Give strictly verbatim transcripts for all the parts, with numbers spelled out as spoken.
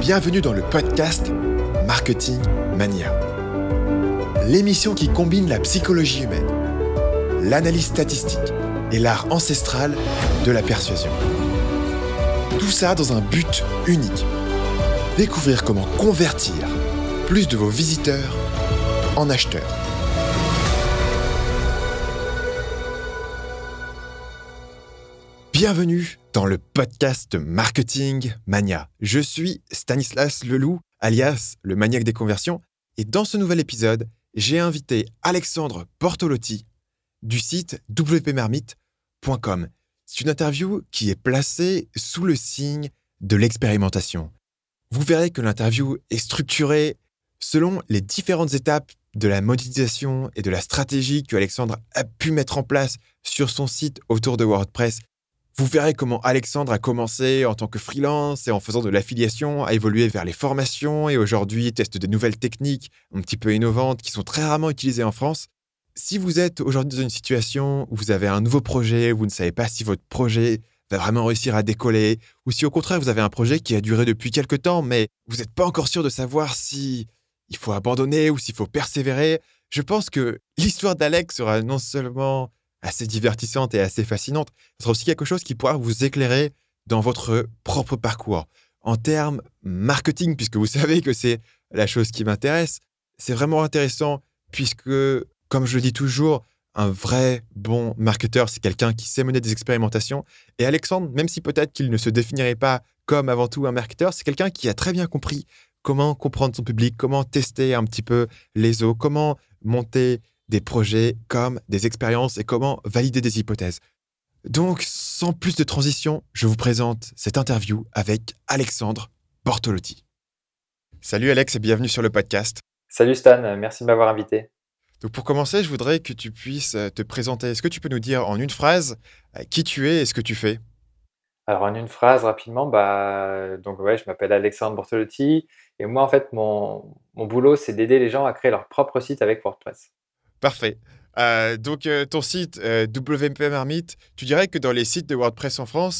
Bienvenue dans le podcast Marketing Mania. L'émission qui combine la psychologie humaine, l'analyse statistique et l'art ancestral de la persuasion. Tout ça dans un but unique. Découvrir comment convertir plus de vos visiteurs en acheteurs. Bienvenue dans le podcast Marketing Mania. Je suis Stanislas Leloup, alias le maniaque des conversions, et dans ce nouvel épisode, j'ai invité Alexandre Bortolotti du site w p marmite point com. C'est une interview qui est placée sous le signe de l'expérimentation. Vous verrez que l'interview est structurée selon les différentes étapes de la monétisation et de la stratégie que Alexandre a pu mettre en place sur son site autour de WordPress. Vous verrez comment Alexandre a commencé en tant que freelance et en faisant de l'affiliation, a évolué vers les formations et aujourd'hui teste de nouvelles techniques un petit peu innovantes qui sont très rarement utilisées en France. Si vous êtes aujourd'hui dans une situation où vous avez un nouveau projet, où vous ne savez pas si votre projet va vraiment réussir à décoller, ou si au contraire vous avez un projet qui a duré depuis quelques temps, mais vous n'êtes pas encore sûr de savoir si il faut abandonner ou s'il faut persévérer, je pense que l'histoire d'Alex sera non seulement assez divertissante et assez fascinante, ce sera aussi quelque chose qui pourra vous éclairer dans votre propre parcours. En termes marketing, puisque vous savez que c'est la chose qui m'intéresse, c'est vraiment intéressant puisque, comme je le dis toujours, un vrai bon marketeur, c'est quelqu'un qui sait mener des expérimentations. Et Alexandre, même si peut-être qu'il ne se définirait pas comme avant tout un marketeur, c'est quelqu'un qui a très bien compris comment comprendre son public, comment tester un petit peu les os, comment monter des projets comme des expériences et comment valider des hypothèses. Donc, sans plus de transition, je vous présente cette interview avec Alexandre Bortolotti. Salut Alex et bienvenue sur le podcast. Salut Stan, merci de m'avoir invité. Donc pour commencer, je voudrais que tu puisses te présenter. Est-ce que tu peux nous dire en une phrase qui tu es et ce que tu fais ? Alors en une phrase rapidement, bah donc ouais, je m'appelle Alexandre Bortolotti et moi en fait mon, mon boulot c'est d'aider les gens à créer leur propre site avec WordPress. Parfait. Euh, donc, euh, ton site euh, W P Marmite, tu dirais que dans les sites de WordPress en France,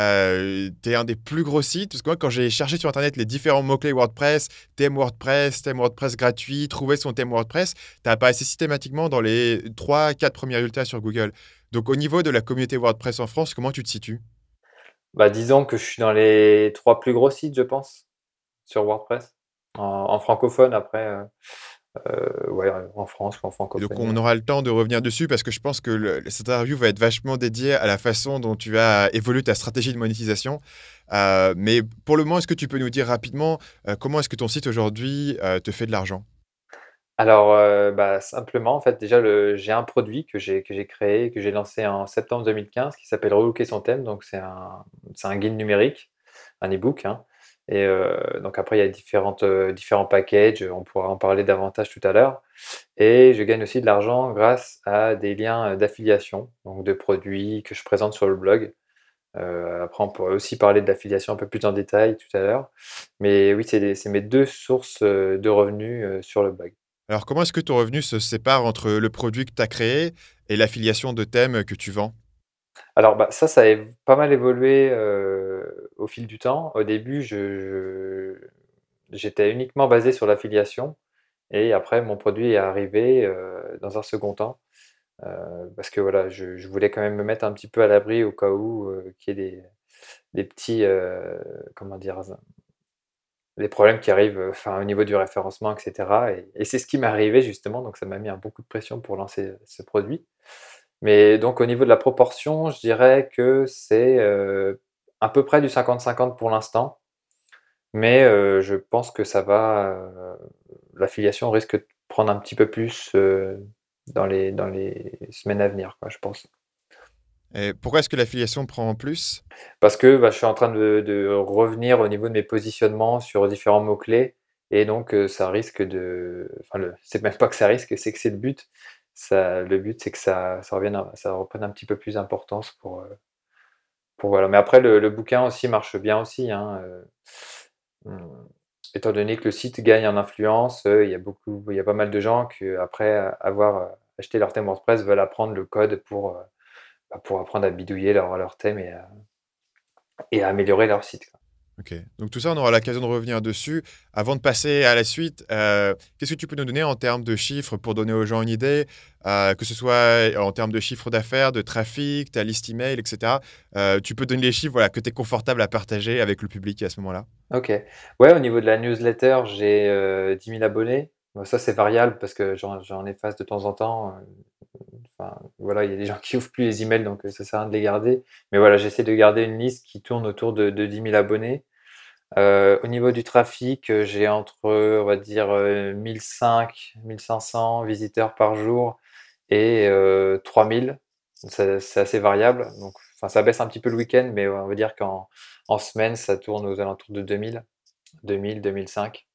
euh, tu es un des plus gros sites. Parce que moi, quand j'ai cherché sur Internet les différents mots-clés WordPress, thème WordPress, thème WordPress gratuit, trouver son thème WordPress, tu apparaissé systématiquement dans les trois quatre premiers résultats sur Google. Donc, au niveau de la communauté WordPress en France, comment tu te situes ? Bah disons que je suis dans les trois plus gros sites, je pense, sur WordPress. En, en francophone, après, euh, euh, ouais, en France ou en Et francophonie. donc, on aura le temps de revenir dessus parce que je pense que le, cette interview va être vachement dédiée à la façon dont tu as évolué ta stratégie de monétisation. Euh, mais pour le moment, est-ce que tu peux nous dire rapidement euh, comment est-ce que ton site aujourd'hui euh, te fait de l'argent ? Alors, euh, bah, simplement, en fait, déjà, le, j'ai un produit que j'ai, que j'ai créé, que j'ai lancé en septembre deux mille quinze qui s'appelle Relooker son thème. Donc, c'est un, c'est un guide numérique, un e-book, hein. Et euh, donc, après, il y a différentes, euh, différents packages. On pourra en parler davantage tout à l'heure. Et je gagne aussi de l'argent grâce à des liens d'affiliation, donc de produits que je présente sur le blog. Euh, après, on pourrait aussi parler de l'affiliation un peu plus en détail tout à l'heure. Mais oui, c'est, des- c'est mes deux sources euh, de revenus euh, sur le blog. Alors, comment est-ce que ton revenu se sépare entre le produit que tu as créé et l'affiliation de thèmes que tu vends ? Alors, bah, ça, ça a év- pas mal évolué euh, au fil du temps. Au début, je, je- j'étais uniquement basé sur l'affiliation et après, mon produit est arrivé euh, dans un second temps euh, parce que voilà, je, je voulais quand même me mettre un petit peu à l'abri au cas où euh, qu'il y ait des, des petits, euh, comment dire, des problèmes qui arrivent euh, enfin, au niveau du référencement, et cetera. Et, et c'est ce qui m'est arrivé justement, donc ça m'a mis un beaucoup de pression pour lancer ce produit. Mais donc au niveau de la proportion, je dirais que c'est euh, à peu près du cinquante cinquante pour l'instant. Mais euh, je pense que ça va, euh, l'affiliation risque de prendre un petit peu plus euh, dans les, dans les semaines à venir, quoi, je pense. Et pourquoi est-ce que l'affiliation prend en plus ? Parce que bah, je suis en train de, de revenir au niveau de mes positionnements sur différents mots-clés. Et donc, euh, ça risque de. Enfin, le... c'est même pas que ça risque, c'est que c'est le but. Ça, le but, c'est que ça, ça, revienne, à- ça reprenne un petit peu plus d'importance pour, euh, pour voilà. Mais après, le, le bouquin aussi marche bien aussi, hein, euh, hum, étant donné que le site gagne en influence, euh, il y a beaucoup, il y a pas mal de gens qui, après avoir euh, acheté leur thème WordPress, veulent apprendre le code pour, euh, bah, pour apprendre à bidouiller leur, leur thème et à, et à améliorer leur site, quoi. OK. Donc tout ça, on aura l'occasion de revenir dessus. Avant de passer à la suite, heu, qu'est-ce que tu peux nous donner en termes de chiffres pour donner aux gens une idée? Heu, que ce soit en termes de chiffre d'affaires, de trafic, ta liste email et cetera. Heu, tu peux donner les chiffres, voilà, que tu es confortable à partager avec le public à ce moment-là? OK. Ouais, au niveau de la newsletter, j'ai, heu, dix mille abonnés. Bon ça, c'est variable parce que j'en j'en efface de temps en temps, heu, enfin, voilà, il y a des gens qui ouvrent plus les emails donc heu, ça sert à rien de les garder. Mais voilà, j'essaie de garder une liste qui tourne autour de de dix mille abonnés. Heu, au niveau du trafic, heu, j'ai entre, on va dire, heu, mille cinq-mille cinq cents visiteurs par jour et heu, trois mille. C'est c'est assez variable, donc enfin, ça baisse un petit peu le week-end, mais on va dire qu'en en semaine, ça tourne aux alentours de deux mille, deux mille, deux mille cinq.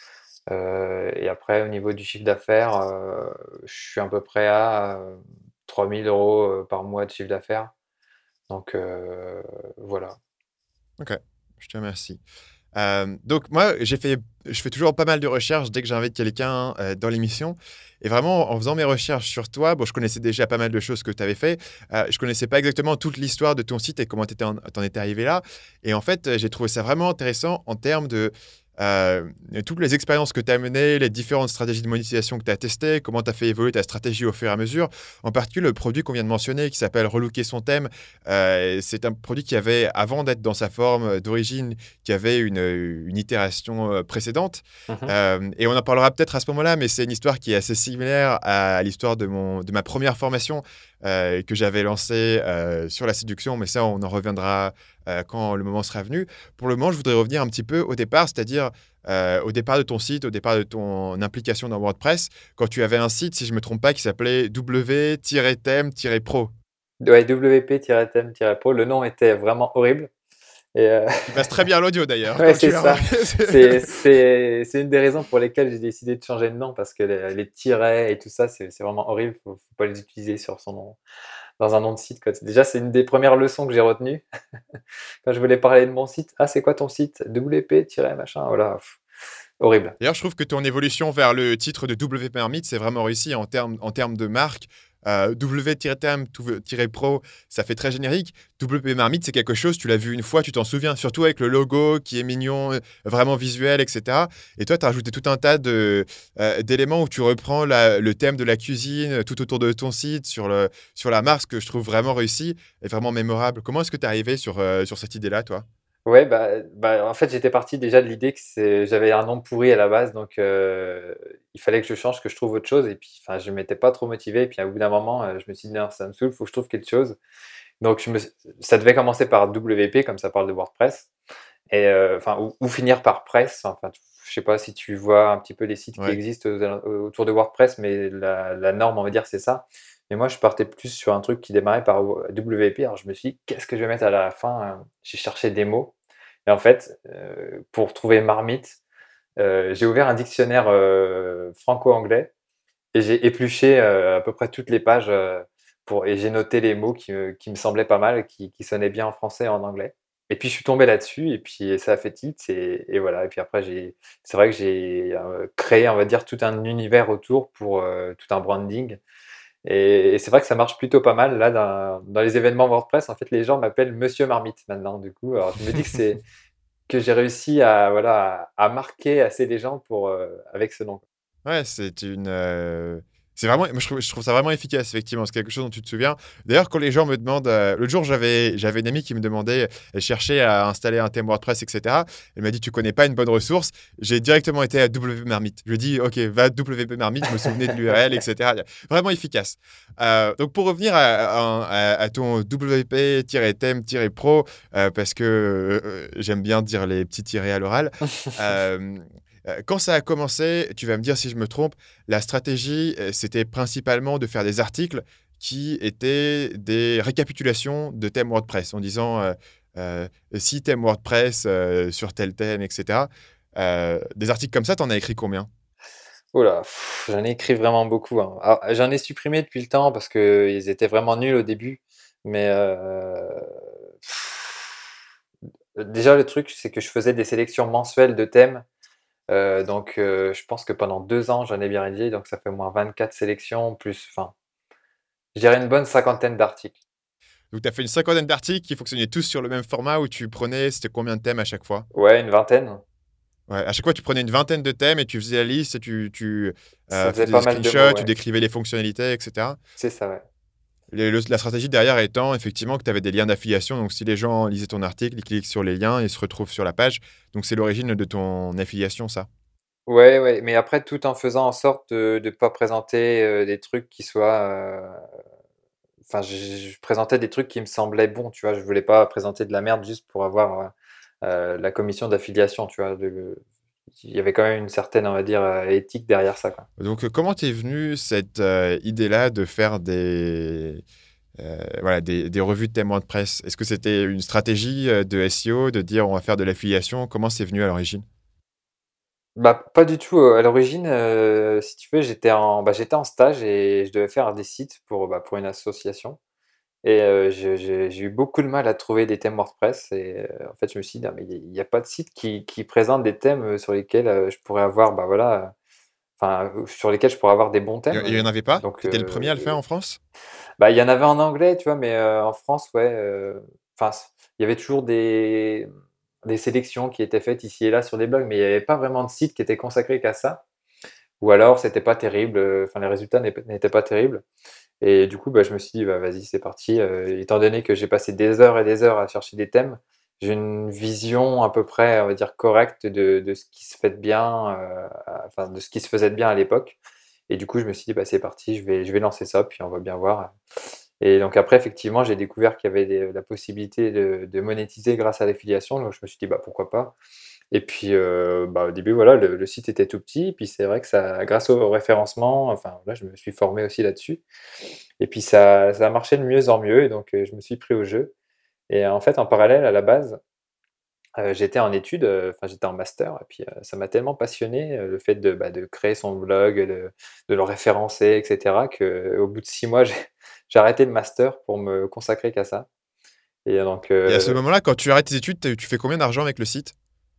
Heu et après au niveau du chiffre d'affaires, heu, je suis à peu près à, heu, trois mille euros heu, par mois de chiffre d'affaires. Donc heu, voilà. OK, je te remercie. Hem, donc moi, j'ai fait je fais toujours pas mal de recherches dès que j'invite quelqu'un, heu, dans l'émission et vraiment en faisant mes recherches sur toi, bon, je connaissais déjà pas mal de choses que tu avais fait. Heu, je connaissais pas exactement toute l'histoire de ton site et comment tu étais en tu en étais arrivé là et en fait, heu, j'ai trouvé ça vraiment intéressant en termes de, heu, toutes les expériences que tu as menées, les différentes stratégies de monétisation que tu as testées, comment tu as fait évoluer ta stratégie au fur et à mesure. En particulier, le produit qu'on vient de mentionner qui s'appelle Relooker son thème, heu, c'est un produit qui avait, avant d'être dans sa forme, d'origine, qui avait une, une itération, heu, précédente. Mmh mh. Hem et on en parlera peut-être à ce moment-là, mais c'est une histoire qui est assez similaire à l'histoire de mon de ma première formation, heu, que j'avais lancée, heu, sur la séduction, mais ça, on en reviendra, heu, quand le moment sera venu. Pour le moment, je voudrais revenir un petit peu au départ, c'est-à-dire, heu, au départ de ton site, au départ de ton implication dans WordPress, quand tu avais un site, si je me trompe pas, qui s'appelait w-theme-pro. Ouais, W P-thème-pro, le nom était vraiment horrible et heu, Qui passe très bien à l'audio d'ailleurs, ouais, comme c'est tu l'as ça. remarqué. C'est c'est c'est une des raisons pour lesquelles j'ai décidé de changer de nom parce que les les tirets et tout ça, c'est c'est vraiment horrible. Faut faut pas les utiliser sur son nom dans un nom de site, quoi. Déjà, c'est une des premières leçons que j'ai retenues quand je voulais parler de mon site. «Ah, c'est quoi ton site? W P tiret machin», voilà, horrible. D'ailleurs, je trouve que ton évolution vers le titre de W P Marmite, c'est vraiment réussi en termes en termes de marque. Heu, W-thème-pro, ça fait très générique. W P Marmite, c'est quelque chose, tu l'as vu une fois, tu t'en souviens, surtout avec le logo qui est mignon, heu, vraiment visuel et cetera et toi, tu as rajouté tout un tas de, heu, d'éléments où tu reprends la le thème de la cuisine, heu, tout autour de ton site, sur le sur la marque, ce que je trouve vraiment réussi et vraiment mémorable. Comment est-ce que tu es arrivé sur, heu, sur cette idée-là, toi? Ouais, bah, bah, en fait, j'étais parti déjà de l'idée que c'est j'avais un nom pourri à la base, donc heu, il fallait que je change, que je trouve autre chose et puis, enfin, je m'étais pas trop motivé et puis, au bout d'un moment, heu, je me suis dit: «Non, ça me saoule, faut que je trouve quelque chose». Donc je me s ça devait commencer par W P, comme ça parle de WordPress et heu, enfin, ou ou finir par press, enfin, tu je sais pas si tu vois un petit peu les sites qui Ouais. existent aux alen autour de WordPress, mais la la norme, on va dire, c'est ça. Mais moi, je partais plus sur un truc qui démarrait par W P. Alors je me suis dit: «Qu'est-ce que je vais mettre à la fin?» heu, j'ai cherché des mots et en fait, heu, pour trouver marmite, heu, j'ai ouvert un dictionnaire, heu, franco-anglais et j'ai épluché, heu, à peu près toutes les pages, heu, pour et j'ai noté les mots qui me qui me semblaient pas mal, qui qui sonnaient bien en français et en anglais et puis je suis tombé là-dessus et puis ça a fait tilt et et voilà et puis après j'ai c'est vrai que j'ai, heu, créé, on va dire, tout un univers autour pour, heu, tout un branding et et c'est vrai que ça marche plutôt pas mal là dans dans les événements WordPress. En fait, les gens m'appellent Monsieur Marmite maintenant du coup. Alors je me dis que c'est que j'ai réussi à voilà, à à marquer assez les gens pour, heu, avec ce nom. Ouais, c'est une, heu, c'est vraiment moi je trouve je trouve ça vraiment efficace effectivement, c'est quelque chose dont tu te souviens. D'ailleurs, quand les gens me demandent, heu l'autre jour, j'avais j'avais une amie qui me demandait, elle cherchait à installer un thème WordPress et cetera. Elle m'a dit: «Tu connais pas une bonne ressource?» J'ai directement été à W P Marmite. Je lui ai dit: «OK, va à W P Marmite», je me souvenais de l'U R L et cetera. Vraiment efficace. Heu, donc pour revenir à à à à ton W P-thème-pro, heu, parce que, heu heu, j'aime bien dire les petits tirets à l'oral. Hem Heu, quand ça a commencé, tu vas me dire si je me trompe, la stratégie, heu, c'était principalement de faire des articles qui étaient des récapitulations de thèmes WordPress en disant, heu heu, six thèmes WordPress, heu, sur tel thème et cetera. Heu, des articles comme ça, tu en as écrit combien? Oh là, j'en ai écrit vraiment beaucoup, hein. Alors, j'en ai supprimé depuis le temps parce qu'ils étaient vraiment nuls au début, mais heu, déjà le truc, c'est que je faisais des sélections mensuelles de thèmes, heu, donc heu, je pense que pendant deux ans, j'en ai bien rédigé, donc ça fait au moins vingt-quatre sélections plus enfin, je dirais une bonne cinquantaine d'articles. Donc, tu as fait une cinquantaine d'articles qui fonctionnaient tous sur le même format où tu prenais, c'était combien de thèmes à chaque fois? Ouais, une vingtaine. Ouais, à chaque fois, tu prenais une vingtaine de thèmes et tu faisais la liste et tu, tu Ça euh, faisait faisais des pas mal de mots, screenshots, tu ouais. décrivais les fonctionnalités, et cetera. C'est ça, ouais. Le- le- la stratégie derrière étant effectivement que tu avais des liens d'affiliation. Donc, si les gens lisaient ton article, ils cliquent sur les liens, ils se retrouvent sur la page. Donc, c'est l'origine de ton affiliation, ça. Ouais, ouais, mais après tout en faisant en sorte de de pas présenter, heu, des trucs qui soient, heu, enfin je je présentais des trucs qui me semblaient bons, tu vois? Je voulais pas présenter de la merde juste pour avoir, heu heu, la commission d'affiliation, tu vois? De il y avait quand même une certaine, on va dire, heu, éthique derrière ça, quoi. Donc, euh, comment t'es venue cette euh, idée-là de faire des, euh, voilà, des, des revues de témoins de presse? Est-ce que c'était une stratégie euh, de S E O de dire on va faire de l'affiliation? Comment c'est venu à l'origine? Bah, pas du tout, heu, à l'origine, heu, si tu veux, j'étais en bah, j'étais en stage et je devais faire des sites pour, bah, pour une association et heu, je j'ai j'ai eu beaucoup de mal à trouver des thèmes WordPress et heu, en fait, je me suis dit: «Non, mais il y a pas de site qui qui présente des thèmes, heu, sur lesquels, heu, je pourrais avoir, bah, voilà, heu, enfin, heu, sur lesquels je pourrais avoir des bons Il thèmes», n'y heu, en avait pas? donc Tu étais le premier heu, à le faire en France? bah, il y en avait en anglais, tu vois? Mais heu, en France, ouais, heu, enfin, c il y avait toujours des des sélections qui étaient faites ici et là sur des blogs, mais il y avait pas vraiment de site qui était consacré qu'à ça. Ou alors c'était pas terrible, heu, enfin les résultats n'est n'étaient pas terribles et du coup, bah, je me suis dit: «Bah, vas-y, c'est parti», heu, étant donné que j'ai passé des heures et des heures à chercher des thèmes, j'ai une vision à peu près, on va dire correcte de de ce qui se fait de bien, heu, à enfin de ce qui se faisait de bien à l'époque et du coup, je me suis dit: «Bah, c'est parti, je vais je vais lancer ça, puis on va bien voir», et donc après effectivement, j'ai découvert qu'il y avait des la possibilité de de monétiser grâce à l'affiliation, donc je me suis dit: «Bah, pourquoi pas?» Et puis, heu, bah, au début, voilà, le le site était tout petit, puis c'est vrai que ça grâce au référencement, enfin, là, je me suis formé aussi là-dessus et puis ça ça a marché de mieux en mieux et donc heu, je me suis pris au jeu et en fait, en parallèle, à la base, heu, j'étais en études, heu, enfin, j'étais en master et puis, heu, ça m'a tellement passionné, heu, le fait de, bah, de créer son blog, de de le référencer et cetera qu'au bout de six mois, j'ai j'ai arrêté le master pour me consacrer qu'à ça et donc Et à ce heu moment-là, quand tu arrêtes tes études, tu tu fais combien d'argent avec le site?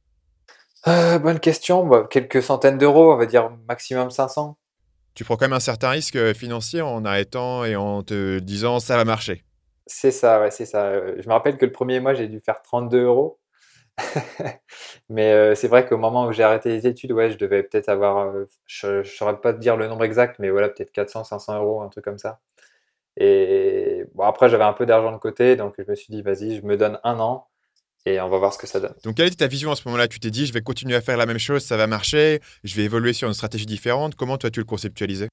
heu, bonne question, bah, quelques centaines d'euros, on va dire maximum cinq cents. Tu prends quand même un certain risque euh, financier en arrêtant et en te disant ça va marcher. C'est ça, ouais, c'est ça, heu, je me rappelle que le premier mois, j'ai dû faire trente-deux euros. Mais heu, c'est vrai qu'au moment où j'ai arrêté les études, ouais, je devais peut-être avoir, heu, je je saurais pas te dire le nombre exact, mais voilà, peut-être quatre cents cinq cents euros, un truc comme ça et bon, après, j'avais un peu d'argent de côté, donc je me suis dit: «Vas-y, je me donne un an et on va voir ce que ça donne». Donc, quelle était ta vision à ce moment-là? Tu t'es dit je vais continuer à faire la même chose, ça va marcher, je vais évoluer sur une stratégie différente. Comment toi tu le conceptualisais?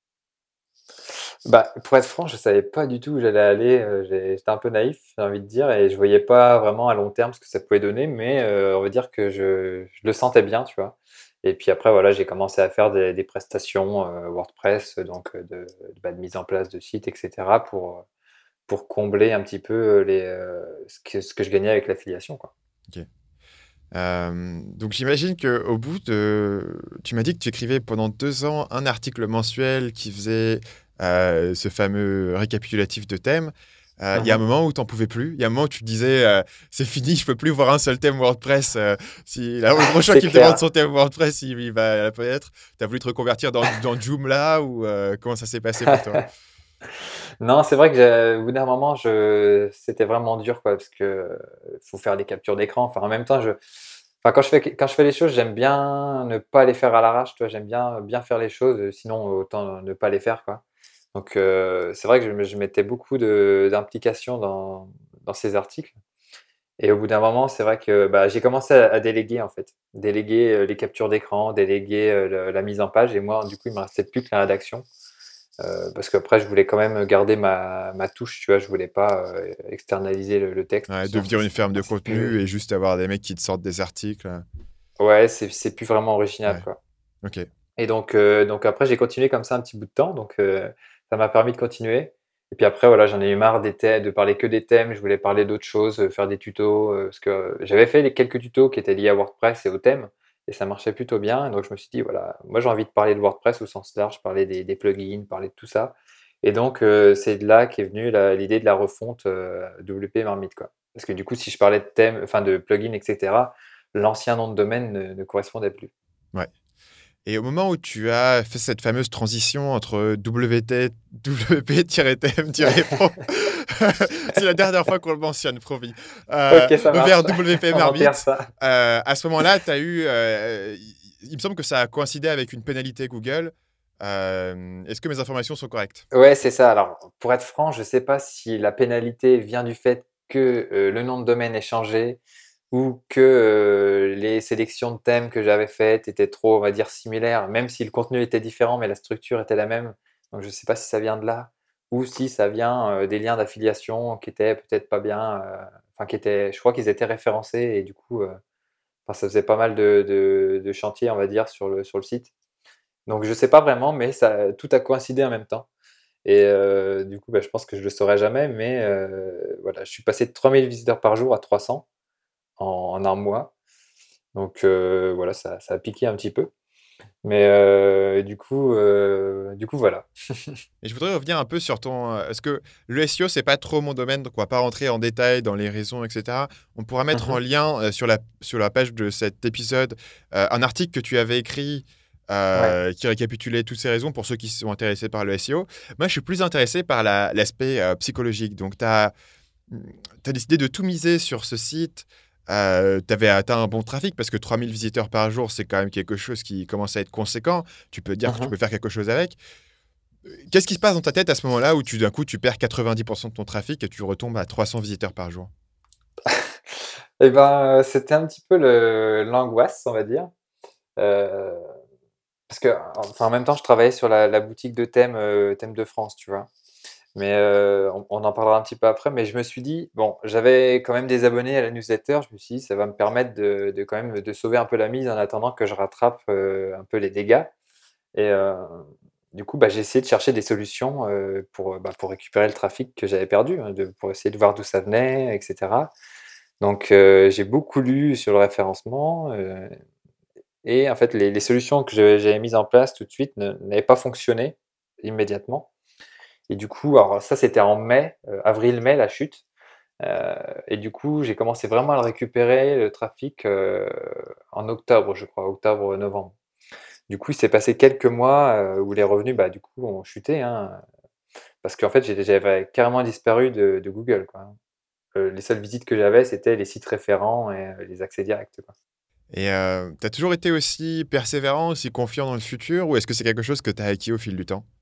Bah, pour être franc, je savais pas du tout où j'allais aller, heu, j'ai j'étais un peu naïf, j'ai envie de dire et je voyais pas vraiment à long terme ce que ça pouvait donner, mais heu, on va dire que je je le sentais bien, tu vois? Et puis après, voilà, j'ai commencé à faire des des prestations, heu, WordPress, donc heu, de bah, de mise en place de sites et cetera pour, heu, pour combler un petit peu, heu, les, heu, ce que ce que je gagnais avec l'affiliation, quoi. OK. Hem, donc j'imagine qu'au bout de tu m'as dit que tu écrivais pendant deux ans un article mensuel qui faisait, heu, ce fameux récapitulatif de thèmes. Heu, il y a un Mmh. moment où tu en pouvais plus? Il y a un moment où tu te disais, heu: «C'est fini, je peux plus voir un seul thème WordPress, heu, si là, le prochain C'est qui me demande clair. son thème WordPress, il il va pas être». Tu as voulu te reconvertir dans dans Joomla ou, heu, comment ça s'est passé pour toi? Non, c'est vrai que j'ai au bout d'un moment, je c'était vraiment dur, quoi, parce que, heu, faut faire des captures d'écran. Enfin, en même temps, je enfin, quand je fais quand je fais les choses, j'aime bien ne pas les faire à l'arrache, tu vois? J'aime bien bien faire les choses, heu, sinon autant ne pas les faire, quoi. Donc heu, c'est vrai que je me je mettais beaucoup de d'implication dans dans ces articles et au bout d'un moment, c'est vrai que, bah, j'ai commencé à à déléguer, en fait. Déléguer, heu, les captures d'écran, déléguer, heu, le la mise en page et moi, du coup, il me restait plus que la rédaction. Heu, parce qu'après je voulais quand même garder ma ma touche, tu vois? Je voulais pas, heu, externaliser le le texte, Ouais, sinon ça devenir une c'est ferme de c'est contenu plus et juste avoir des mecs qui te sortent des articles, heu, ouais, c'est c'est plus vraiment original, ouais, quoi OK. et donc heu, donc après j'ai continué comme ça un petit bout de temps, donc heu, ça m'a permis de continuer et puis après voilà, j'en ai eu marre des thèmes de parler que des thèmes, je voulais parler d'autres choses, heu, faire des tutos, heu, parce que j'avais fait les quelques tutos qui étaient liés à WordPress et aux thèmes et ça marchait plutôt bien et donc je me suis dit: «Voilà, moi j'ai envie de parler de WordPress au sens large, parler des des plugins, parler de tout ça» et donc heu, c'est de là qu'est venue la l'idée de la refonte, heu, W P Marmite, quoi. Parce que du coup, si je parlais de thèmes, enfin de plugins et cetera, l'ancien nom de domaine ne ne correspondait plus. Ouais. Et au moment où tu as fait cette fameuse transition entre W T W P-T M Pro, c'est la dernière fois qu'on le mentionne, promis, heu, OK, ça marche. vers W P On enterre Marbit, ça. heu, à ce moment-là, tu as eu, heu, il il me semble que ça a coïncidé avec une pénalité Google. Hem, est-ce que mes informations sont correctes? Ouais, c'est ça. Alors, pour être franc, je sais pas si la pénalité vient du fait que, heu, le nom de domaine ait changé ou que, heu, les sélections de thèmes que j'avais faites étaient trop, on va dire, similaires, même si le contenu était différent, mais la structure était la même. Donc je sais pas si ça vient de là ou si ça vient, heu, des liens d'affiliation qui étaient peut-être pas bien, heu, enfin qui étaient je crois qu'ils étaient référencés et du coup, heu, enfin ça faisait pas mal de de de chantiers, on va dire, sur le sur le site. Donc je sais pas vraiment, mais ça tout a coïncidé en même temps. Et heu, du coup, bah, je pense que je le saurai jamais, mais heu, voilà, je suis passé de trois mille visiteurs par jour à trois cents en en un mois. Donc heu, voilà, ça ça a piqué un petit peu. Mais heu, du coup, heu, du coup, voilà. Et je voudrais revenir un peu sur ton, heu, parce que le S E O, c'est pas trop mon domaine, donc on va pas rentrer en détail dans les raisons et cetera. On pourra Mmh mettre en mh. lien, heu, sur la sur la page de cet épisode, heu, un article que tu avais écrit, Ouais. heu, qui récapitulait toutes ces raisons pour ceux qui sont intéressés par le S E O. Moi, je suis plus intéressé par la l'aspect, heu, psychologique. Donc tu as, mmh, décidé de tout miser sur ce site, heu, tu avais atteint un bon trafic parce que trois mille visiteurs par jour, c'est quand même quelque chose qui commence à être conséquent. Tu peux dire que Mmh tu mh. peux faire quelque chose avec. Qu'est-ce qui se passe dans ta tête à ce moment-là où tu d'un coup tu perds quatre-vingt-dix pour cent de ton trafic et tu retombes à trois cents visiteurs par jour? Et ben, heu, c'était un petit peu le l'angoisse, on va dire, heu, parce que, enfin, en même temps, je travaillais sur la la boutique de thèmes, heu, Thèmes de France, tu vois? Mais heu, on on en parlera un petit peu après, mais je me suis dit bon, j'avais quand même des abonnés à la newsletter, je me suis dit: «Ça va me permettre de de quand même de sauver un peu la mise en attendant que je rattrape, heu, un peu les dégâts» et heu, du coup, bah, j'ai essayé de chercher des solutions, heu, pour, heu, bah, pour récupérer le trafic que j'avais perdu, hein, de pour essayer de voir d'où ça venait et cetera. Donc heu, j'ai beaucoup lu sur le référencement, heu et en fait, les les solutions que je j'avais mises en place tout de suite ne n'avaient pas fonctionné immédiatement. Et du coup, alors ça, c'était en mai, heu, avril-mai, la chute, heu et du coup, j'ai commencé vraiment à le récupérer, le trafic, heu, en octobre, je crois, octobre-novembre. Du coup, il s'est passé quelques mois, heu, où les revenus, bah, du coup, ont chuté, hein, parce qu'en fait, j'étais j'avais carrément disparu de de Google, quoi, hein. Heu, les seules visites que j'avais, c'était les sites référents et heu, les accès directs, quoi. Et heu, tu as toujours été aussi persévérant, aussi confiant dans le futur ou est-ce que c'est quelque chose que tu as acquis au fil du temps?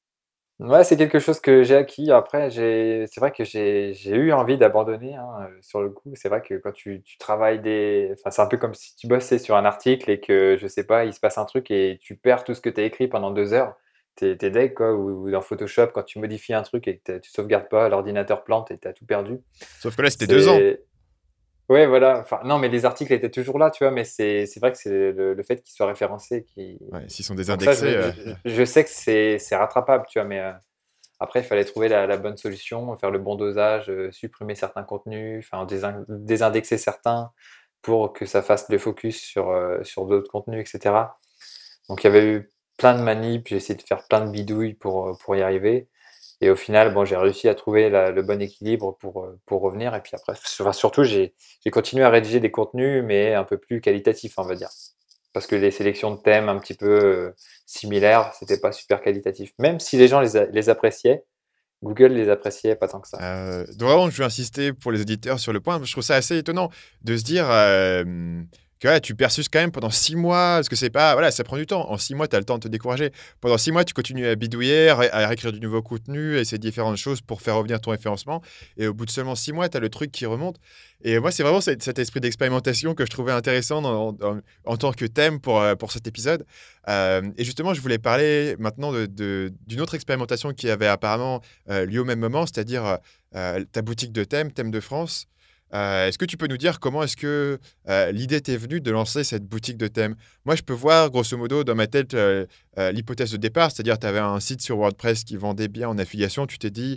Ouais, c'est quelque chose que j'ai acquis. Après, j'ai c'est vrai que j'ai j'ai eu envie d'abandonner, hein, heu, sur le coup. C'est vrai que quand tu tu travailles des enfin, c'est un peu comme si tu bossais sur un article et que, je sais pas, il se passe un truc et tu perds tout ce que tu as écrit pendant deux heures. Tu es tu es deg, quoi. Ou ou dans Photoshop, quand tu modifies un truc et que tu tu sauvegardes pas, l'ordinateur plante et tu as tout perdu. Sauf que là, c'était deux ans. C'est Ouais, voilà, enfin, non, mais les articles étaient toujours là, tu vois? Mais c'est c'est vrai que c'est le le fait qu'ils soient référencés qui Ouais, s'ils sont donc ça, désindexés, je je heu, je je sais que c'est c'est rattrapable, tu vois? Mais heu après, il fallait trouver la la bonne solution, faire le bon dosage, heu, supprimer certains contenus, enfin désin désindexer certains pour que ça fasse le focus sur, heu, sur d'autres contenus et cetera. Donc il y avait eu plein de manips, j'ai essayé de faire plein de bidouilles pour, heu, pour y arriver et au final, bon, j'ai réussi à trouver la le bon équilibre pour, heu, pour revenir et puis après enfin surtout j'ai j'ai continué à rédiger des contenus mais un peu plus qualitatifs, on va dire. Parce que les sélections de thèmes un petit peu, heu, similaires, c'était pas super qualitatif. Même si les gens les a les appréciaient, Google les appréciait pas tant que ça. heu, donc vraiment, je veux insister pour les auditeurs sur le point. Je trouve ça assez étonnant de se dire, hem, que voilà, tu persises quand même pendant six mois, parce que c'est pas voilà, ça prend du temps. En six mois, tu as le temps de te décourager. Pendant six mois, tu continues à bidouiller, à ré à réécrire du nouveau contenu, essayer différentes choses pour faire revenir ton référencement et au bout de seulement six mois, tu as le truc qui remonte et moi, c'est vraiment cet cet esprit d'expérimentation que je trouvais intéressant dans dans en tant que thème pour, heu, pour cet épisode. Hem et justement, je voulais parler maintenant de de d'une autre expérimentation qui avait apparemment, heu, lieu au même moment, c'est-à-dire, heu heu, ta boutique de thèmes, Thèmes de France. Heu, est-ce que tu peux nous dire comment est-ce que, heu, l'idée t'est venue de lancer cette boutique de thèmes? Moi, je peux voir grosso modo dans ma tête, heu heu, l'hypothèse de départ, c'est-à-dire tu avais un site sur WordPress qui vendait bien en affiliation, tu t'es dit,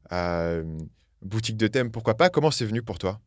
hem: «Boutique de thèmes, pourquoi pas?» Comment c'est venu pour toi?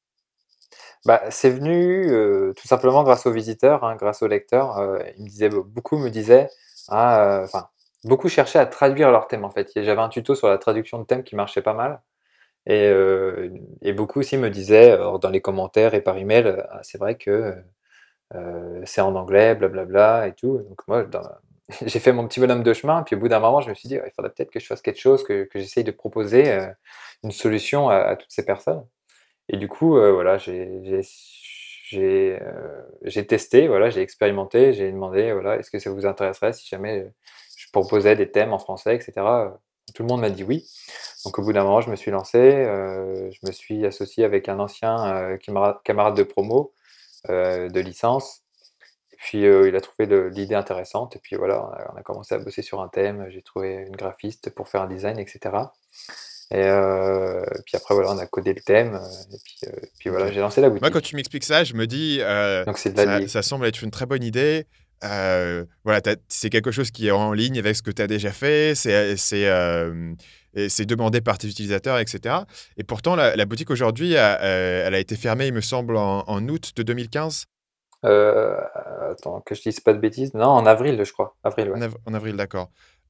Bah, c'est venu, heu, tout simplement grâce aux visiteurs, hein, grâce aux lecteurs, heu, ils me disaient be beaucoup me disaient: «Ah», heu, enfin, beaucoup cherchaient à traduire leurs thèmes, en fait. Et j'avais un tuto sur la traduction de thèmes qui marchait pas mal et heu et beaucoup aussi me disaient, heu, dans les commentaires et par email, heu: «Ah, c'est vrai que, heu heu, c'est en anglais, blablabla et tout. Donc moi, dans j'ai fait mon petit bonhomme de chemin, puis au bout d'un moment, je me suis dit: «Ouais, il faudrait peut-être que je fasse quelque chose, que que j'essaye de proposer, heu, une solution à à toutes ces personnes». Et du coup, heu, voilà, j'ai j'ai j'ai, heu, j'ai testé, voilà, j'ai expérimenté, j'ai demandé, voilà: «Est-ce que ça vous intéresserait si jamais, heu, je proposais des thèmes en français?» et cetera, tout le monde m'a dit: «Oui». Donc au bout d'un moment, je me suis lancé, heu, je me suis associé avec un ancien, heu, camara camarade de promo, heu, de licence. Et puis, heu, il a trouvé le l'idée intéressante et puis voilà, on a on a commencé à bosser sur un thème. J'ai trouvé une graphiste pour faire un design et cetera. Et heu, puis après voilà, on a codé le thème, heu, et puis, heu, puis OK. voilà, j'ai lancé la Moi, quand boutique. tu m'expliques ça, je me dis, heu, Donc c'est de ça l'allier. ça semble être une très bonne idée. Heu, voilà, tu c'est quelque chose qui est en ligne avec ce que tu as déjà fait, c'est c'est, hem et c'est demandé par tes utilisateurs et cetera et pourtant la la boutique aujourd'hui a, heu, elle a été fermée, il me semble, en en août de deux mille quinze? Heu, attends que je dise pas de bêtises, non, en avril, je crois, avril, En ouais. av en avril, d'accord.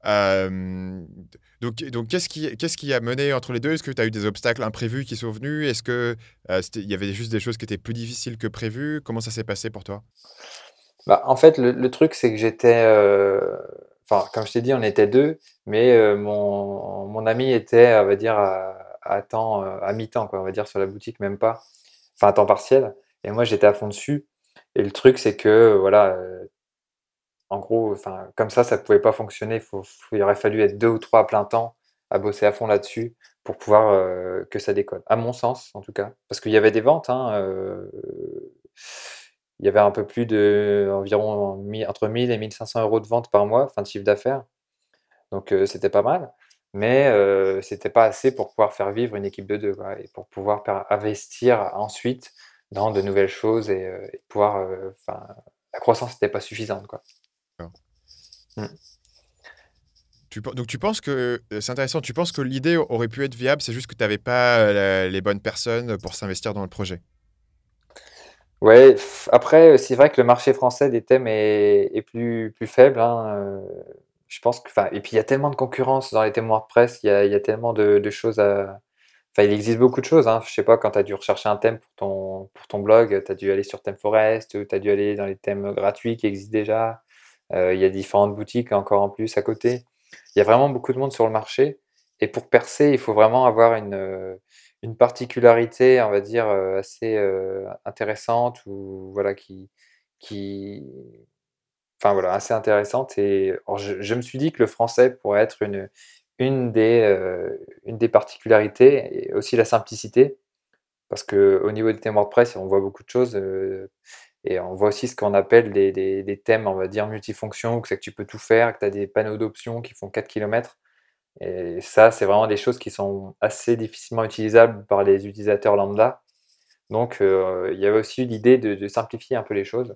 Hem, d donc donc qu'est-ce qui qu'est-ce qui a mené entre les deux? Est-ce que tu as eu des obstacles imprévus qui sont venus? Est-ce que, heu, c'était il y avait juste des choses qui étaient plus difficiles que prévues? Comment ça s'est passé pour toi? Bah, en fait, le le truc, c'est que j'étais, heu, enfin, comme je t'ai dit, on était deux, mais heu, mon mon ami était, on va dire, à à temps, heu, à mi-temps, quoi, on va dire, sur la boutique, même pas, enfin, à temps partiel et moi, j'étais à fond dessus et le truc, c'est que, voilà, heu, en gros, enfin, comme ça, ça pouvait pas fonctionner. Faut faut il aurait fallu être deux ou trois à plein temps, à bosser à fond là-dessus pour pouvoir, heu, que ça décolle. À mon sens, en tout cas. Parce qu'il y avait des ventes, hein, heu, il y avait un peu plus de environ mi entre mille et mille cinq cents euros de ventes par mois, enfin de chiffre d'affaires. Donc heu, c'était pas mal, mais heu, c'était pas assez pour pouvoir faire vivre une équipe de deux, quoi et pour pouvoir per investir ensuite dans de nouvelles choses et heu et pouvoir, heu, enfin, la croissance n'était pas suffisante, quoi. D'accord. Mmh. Tu pen donc tu penses que, heu, c'est intéressant, tu penses que l'idée aurait pu être viable, c'est juste que tu avais pas, heu, la les bonnes personnes pour s'investir dans le projet? Ouais, pff, après, heu, c'est vrai que le marché français des thèmes est est plus plus faible, hein, heu, je pense que enfin et puis il y a tellement de concurrence dans les thèmes WordPress, il y a il y a tellement de de choses à enfin, il existe beaucoup de choses, hein. Je sais pas, quand tu as dû rechercher un thème pour ton pour ton blog, tu as dû aller sur ThemeForest ou tu as dû aller dans les thèmes gratuits qui existent déjà. Heu, il y a différentes boutiques encore en plus à côté. Il y a vraiment beaucoup de monde sur le marché et pour percer, il faut vraiment avoir une, heu, une particularité, on va dire, heu, assez, heu, intéressante ou voilà qui qui enfin voilà, assez intéressante et alors je je me suis dit que le français pourrait être une une des, heu, une des particularités et aussi la simplicité. Parce qu'au niveau des thèmes WordPress, on voit beaucoup de choses, heu et on voit aussi ce qu'on appelle des des des thèmes, on va dire multifonctions, où c'est que tu peux tout faire, que tu as des panneaux d'options qui font quatre kilomètres et ça, c'est vraiment des choses qui sont assez difficilement utilisables par les utilisateurs lambda. Donc heu, il y avait aussi l'idée de de simplifier un peu les choses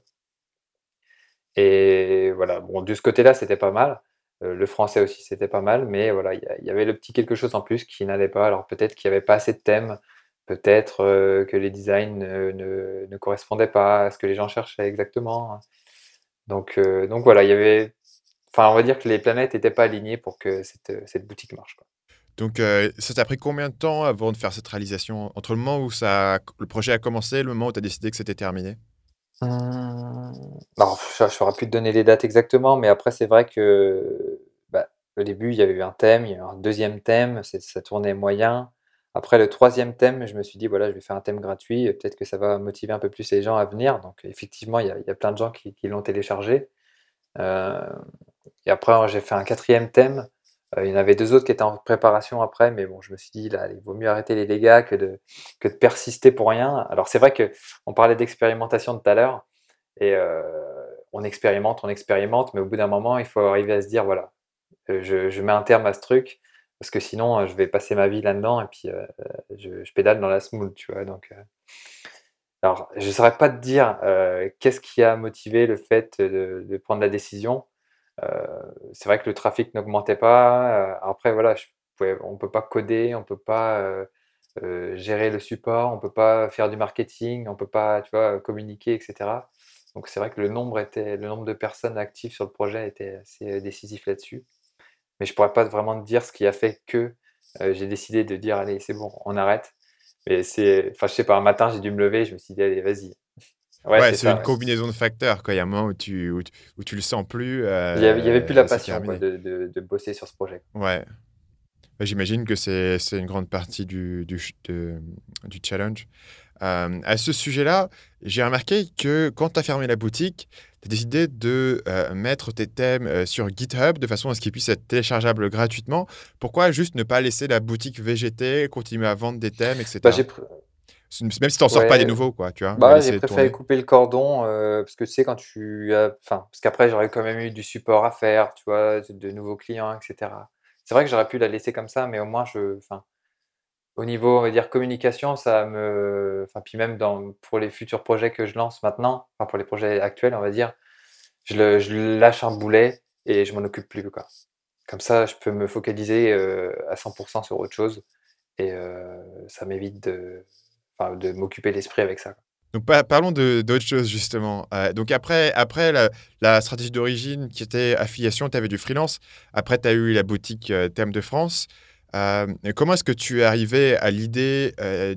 et voilà, bon, de ce côté-là, c'était pas mal. Heu, le français aussi, c'était pas mal, mais voilà, il y a il y avait le petit quelque chose en plus qui n'allait pas. Alors peut-être qu'il y avait pas assez de thèmes, peut-être, heu, que les designs ne ne ne correspondaient pas à ce que les gens cherchaient exactement, hein. Donc heu, donc voilà, il y avait enfin, on va dire que les planètes étaient pas alignées pour que cette, heu, cette boutique marche, quoi. Donc, heu, ça t'a pris combien de temps avant de faire cette réalisation? Entre le moment où ça a le projet a commencé et le moment où tu as décidé que c'était terminé? Mmh, alors je je saurais plus te donner les dates exactement, mais après c'est vrai que, bah, au début, il y avait eu un thème, il y a eu un deuxième thème, c'est ça tournait moyen. Après le troisième thème, je me suis dit: «Voilà, je vais faire un thème gratuit, heu, peut-être que ça va motiver un peu plus les gens à venir». Donc effectivement, il y a il y a plein de gens qui qui l'ont téléchargé. Hem et après, j'ai fait un quatrième thème. Heu, il y en avait deux autres qui étaient en préparation après, mais bon, je me suis dit: «Là, il vaut mieux arrêter les dégâts que de que de persister pour rien». Alors c'est vrai qu'on parlait d'expérimentation tout à l'heure et heu, on expérimente, on expérimente, mais au bout d'un moment, il faut arriver à se dire: «Voilà, heu, je je mets un terme à ce truc parce que sinon, heu, je vais passer ma vie là-dedans et puis, heu, je je pédale dans la semoule», tu vois? Donc heu, alors je ne saurais pas te dire, heu, qu'est-ce qui a motivé le fait de de prendre la décision. Heu, c'est vrai que le trafic n'augmentait pas, heu, après voilà, je pouvais on peut pas coder, on peut pas, heu heu, gérer le support, on peut pas faire du marketing, on peut pas, tu vois, communiquer et cetera. Donc c'est vrai que le nombre était le nombre de personnes actives sur le projet était assez décisif là-dessus. Mais je pourrais pas vraiment te dire ce qui a fait que, heu, j'ai décidé de dire: «Allez, c'est bon, on arrête». Mais c'est enfin, je sais pas, un matin, j'ai dû me lever, je me suis dit: «Allez, vas-y». Ouais, Ouais, c'est c'est ça, une ouais. combinaison de facteurs, quoi. Il y a un moment où tu où tu où tu le sens plus, Il y avait il y avait plus la heu, c'est passion, quoi, terminé. de de de bosser sur ce projet. Ouais. Bah, j'imagine que c'est c'est une grande partie du du ch de du challenge. Hem, à ce sujet-là, j'ai remarqué que quand tu as fermé la boutique, tu as décidé de, heu, mettre tes thèmes, heu, sur GitHub de façon à ce qu'ils puissent être téléchargeables gratuitement. Pourquoi juste ne pas laisser la boutique végéter, continuer à vendre des thèmes et Bah, j'ai cetera? pr S même si tu en sors pas des ouais, nouveaux, quoi, tu vois? Mais bah, j'ai laisser préféré tourner. couper le cordon, heu, parce que tu sais, quand tu as enfin, parce qu'après j'aurais quand même eu du support à faire, tu vois? De de nouveaux clients et cetera. C'est vrai que j'aurais pu la laisser comme ça, mais au moins je enfin, au niveau, on va dire, communication, ça me enfin, puis même dans pour les futurs projets que je lance maintenant, enfin, pour les projets actuels, on va dire, je le je lâche un boulet et je m'en occupe plus, quoi. Comme ça, je peux me focaliser, heu, à cent pour cent sur autre chose et heu, ça m'évite de enfin, de m'occuper l'esprit avec ça, quoi. Donc pa parlons de d'autres choses justement. Heu, donc après après la la stratégie d'origine qui était affiliation, tu avais du freelance. Après tu as eu la boutique, heu, Thèmes de France. Hem, comment est-ce que tu es arrivé à l'idée, heu,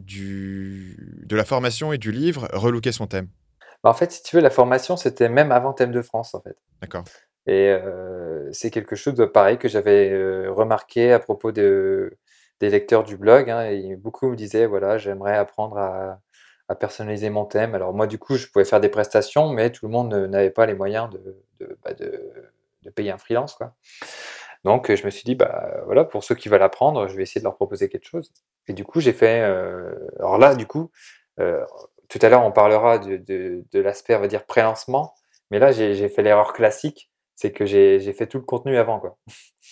du de la formation et du livre Relooker son thème? Bah, en fait, si tu veux, la formation, c'était même avant Thèmes de France, en fait D'accord. et heu, c'est quelque chose de pareil que j'avais, heu, remarqué à propos de des lecteurs du blog, hein et beaucoup me disaient: «Voilà, j'aimerais apprendre à à personnaliser mon thème». Alors moi, du coup, je pouvais faire des prestations, mais tout le monde, heu, n'avait pas les moyens de de, bah, de de payer un freelance, quoi. Donc heu, je me suis dit: «Bah, voilà, pour ceux qui veulent apprendre, je vais essayer de leur proposer quelque chose» et du coup, j'ai fait, heu alors là, du coup, heu, tout à l'heure, on parlera de de de l'aspect, on va dire, pré-lancement, mais là, j'ai j'ai fait l'erreur classique, c'est que j'ai j'ai fait tout le contenu avant, quoi.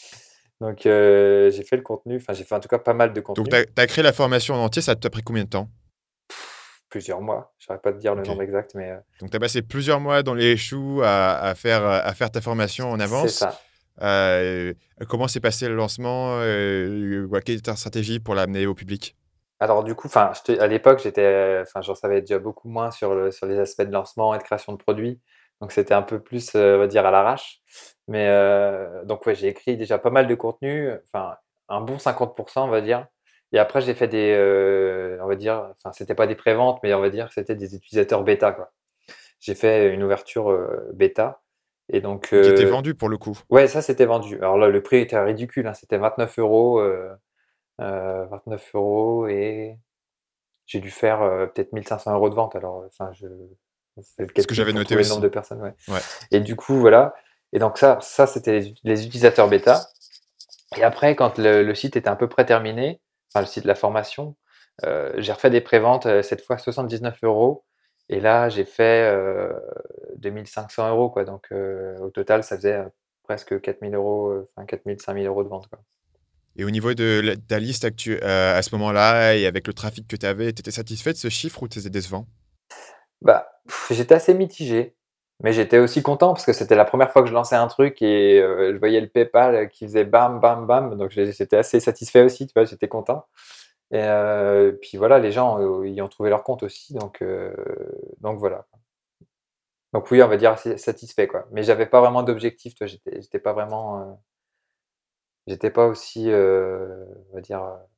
Donc heu, j'ai fait le contenu, enfin, j'ai fait en tout cas pas mal de Donc tu contenu, as tu as créé la formation en entier, ça t'a pris combien de temps? plusieurs mois, je saurais pas te dire le OK. nombre exact, mais heu, Donc tu as passé plusieurs mois dans les choux à à faire, heu, à faire ta formation en c'est avance. ça. Heu, comment s'est passé le lancement? Heu, voilà, quelle était ta stratégie pour l'amener au public? Alors du coup, enfin, je te à l'époque, j'étais, enfin, j'en savais déjà beaucoup moins sur le sur les aspects de lancement et de création de produits. Donc c'était un peu plus, heu, on va dire à l'arrache. Mais heu, donc ouais, j'ai écrit déjà pas mal de contenu, enfin un bon cinquante pour cent on va dire. Et après j'ai fait des, heu, on va dire, enfin c'était pas des préventes, mais on va dire que c'était des utilisateurs bêta, quoi. J'ai fait une ouverture, heu, bêta et donc Qui était heu, vendu pour le coup? ouais, ça c'était vendu. Alors là, le prix était ridicule, hein, c'était vingt-neuf euros €, heu heu, vingt-neuf euros et j'ai dû faire, heu, peut-être mille cinq cents euros de vente alors, heu, enfin je fais le Ce que calcul j'avais pour noté trouver le nombre de aussi. personnes, ouais Ouais. et du coup voilà et donc ça ça c'était les ut les utilisateurs bêta et après quand le le site était à peu près terminé, enfin le site de la formation, heu, j'ai refait des préventes, heu, cette fois soixante-dix-neuf euros et là j'ai fait, heu, deux mille cinq cents euros quoi donc heu, au total ça faisait, heu, presque quatre mille euros, heu, enfin quatre mille-cinq mille euros de vente, quoi. Et au niveau de la ta liste actu heu, à ce moment-là et avec le trafic que tu avais, tu étais satisfait de ce chiffre ou c'était décevant? Bah, pff, j'étais assez mitigé, mais j'étais aussi content parce que c'était la première fois que je lançais un truc et heu, je voyais le PayPal qui faisait bam, bam, bam, donc j'ai j'étais assez satisfait aussi, tu vois? J'étais content et heu, puis voilà, les gens, heu, y ont trouvé leur compte aussi, donc heu, donc voilà. Donc oui, on va dire assez satisfait, quoi, mais j'avais pas vraiment d'objectif, tu vois? J'étais j'étais pas vraiment, heu, j'étais pas aussi, heu, on va dire, heu,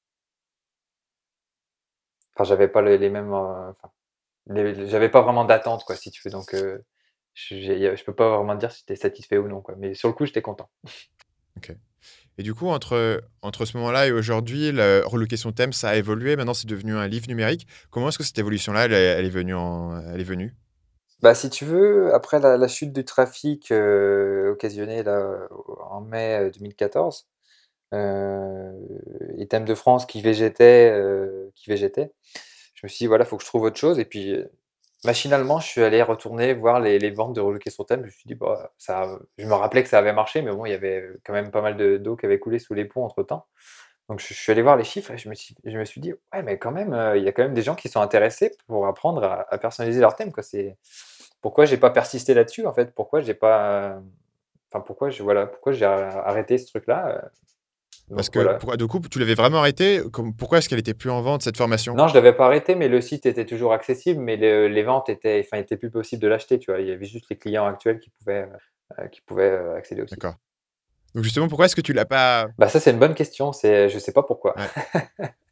enfin, j'avais pas les les mêmes, heu, enfin, les j'avais pas vraiment d'attente, quoi, si tu veux, donc heu, j'ai je peux pas vraiment dire si j'étais satisfait ou non, quoi, mais sur le coup, j'étais content. OK. Et du coup, entre entre ce moment-là et aujourd'hui, le relocation thème, ça a évolué. Maintenant, c'est devenu un livre numérique. Comment est-ce que cette évolution-là, elle est elle est venue en elle est venue? Bah, si tu veux, après la la chute du trafic, heu, occasionnée là, en mai, heu, deux mille quatorze, heu, et Thèmes de France qui végétait, heu, qui végétait, je me suis dit: «Voilà, faut que je trouve autre chose» et puis, heu, machinalement, je suis allé retourner voir les les ventes de Relocation Thème. Je me suis dit: «Bah, ça» je me rappelais que ça avait marché, mais bon, il y avait, quand même pas mal de d'eau qui avait coulé sous les ponts entre-temps. Donc je je suis allé voir les chiffres et je me suis je me suis dit: «Ouais, mais quand même, heu, il y a quand même des gens qui sont intéressés pour apprendre à à personnaliser leur thème, quoi». C'est pourquoi j'ai pas persisté là-dessus, en fait? Pourquoi j'ai pas, heu, enfin, pourquoi je voilà, pourquoi j'ai a arrêté ce truc-là, heu, Parce donc que voilà. pourquoi du coup, tu l'avais vraiment arrêté? Comme pourquoi est-ce qu'elle était plus en vente, cette formation? Non, je l'avais pas arrêté, mais le site était toujours accessible, mais le les ventes étaient enfin, il était plus possible de l'acheter, tu vois? Il y avait juste les clients actuels qui pouvaient, heu, qui pouvaient, heu, accéder au site. D'accord. Donc justement, pourquoi est-ce que tu l'as pas Bah, ça, c'est une bonne question, c'est je sais pas pourquoi. ouais.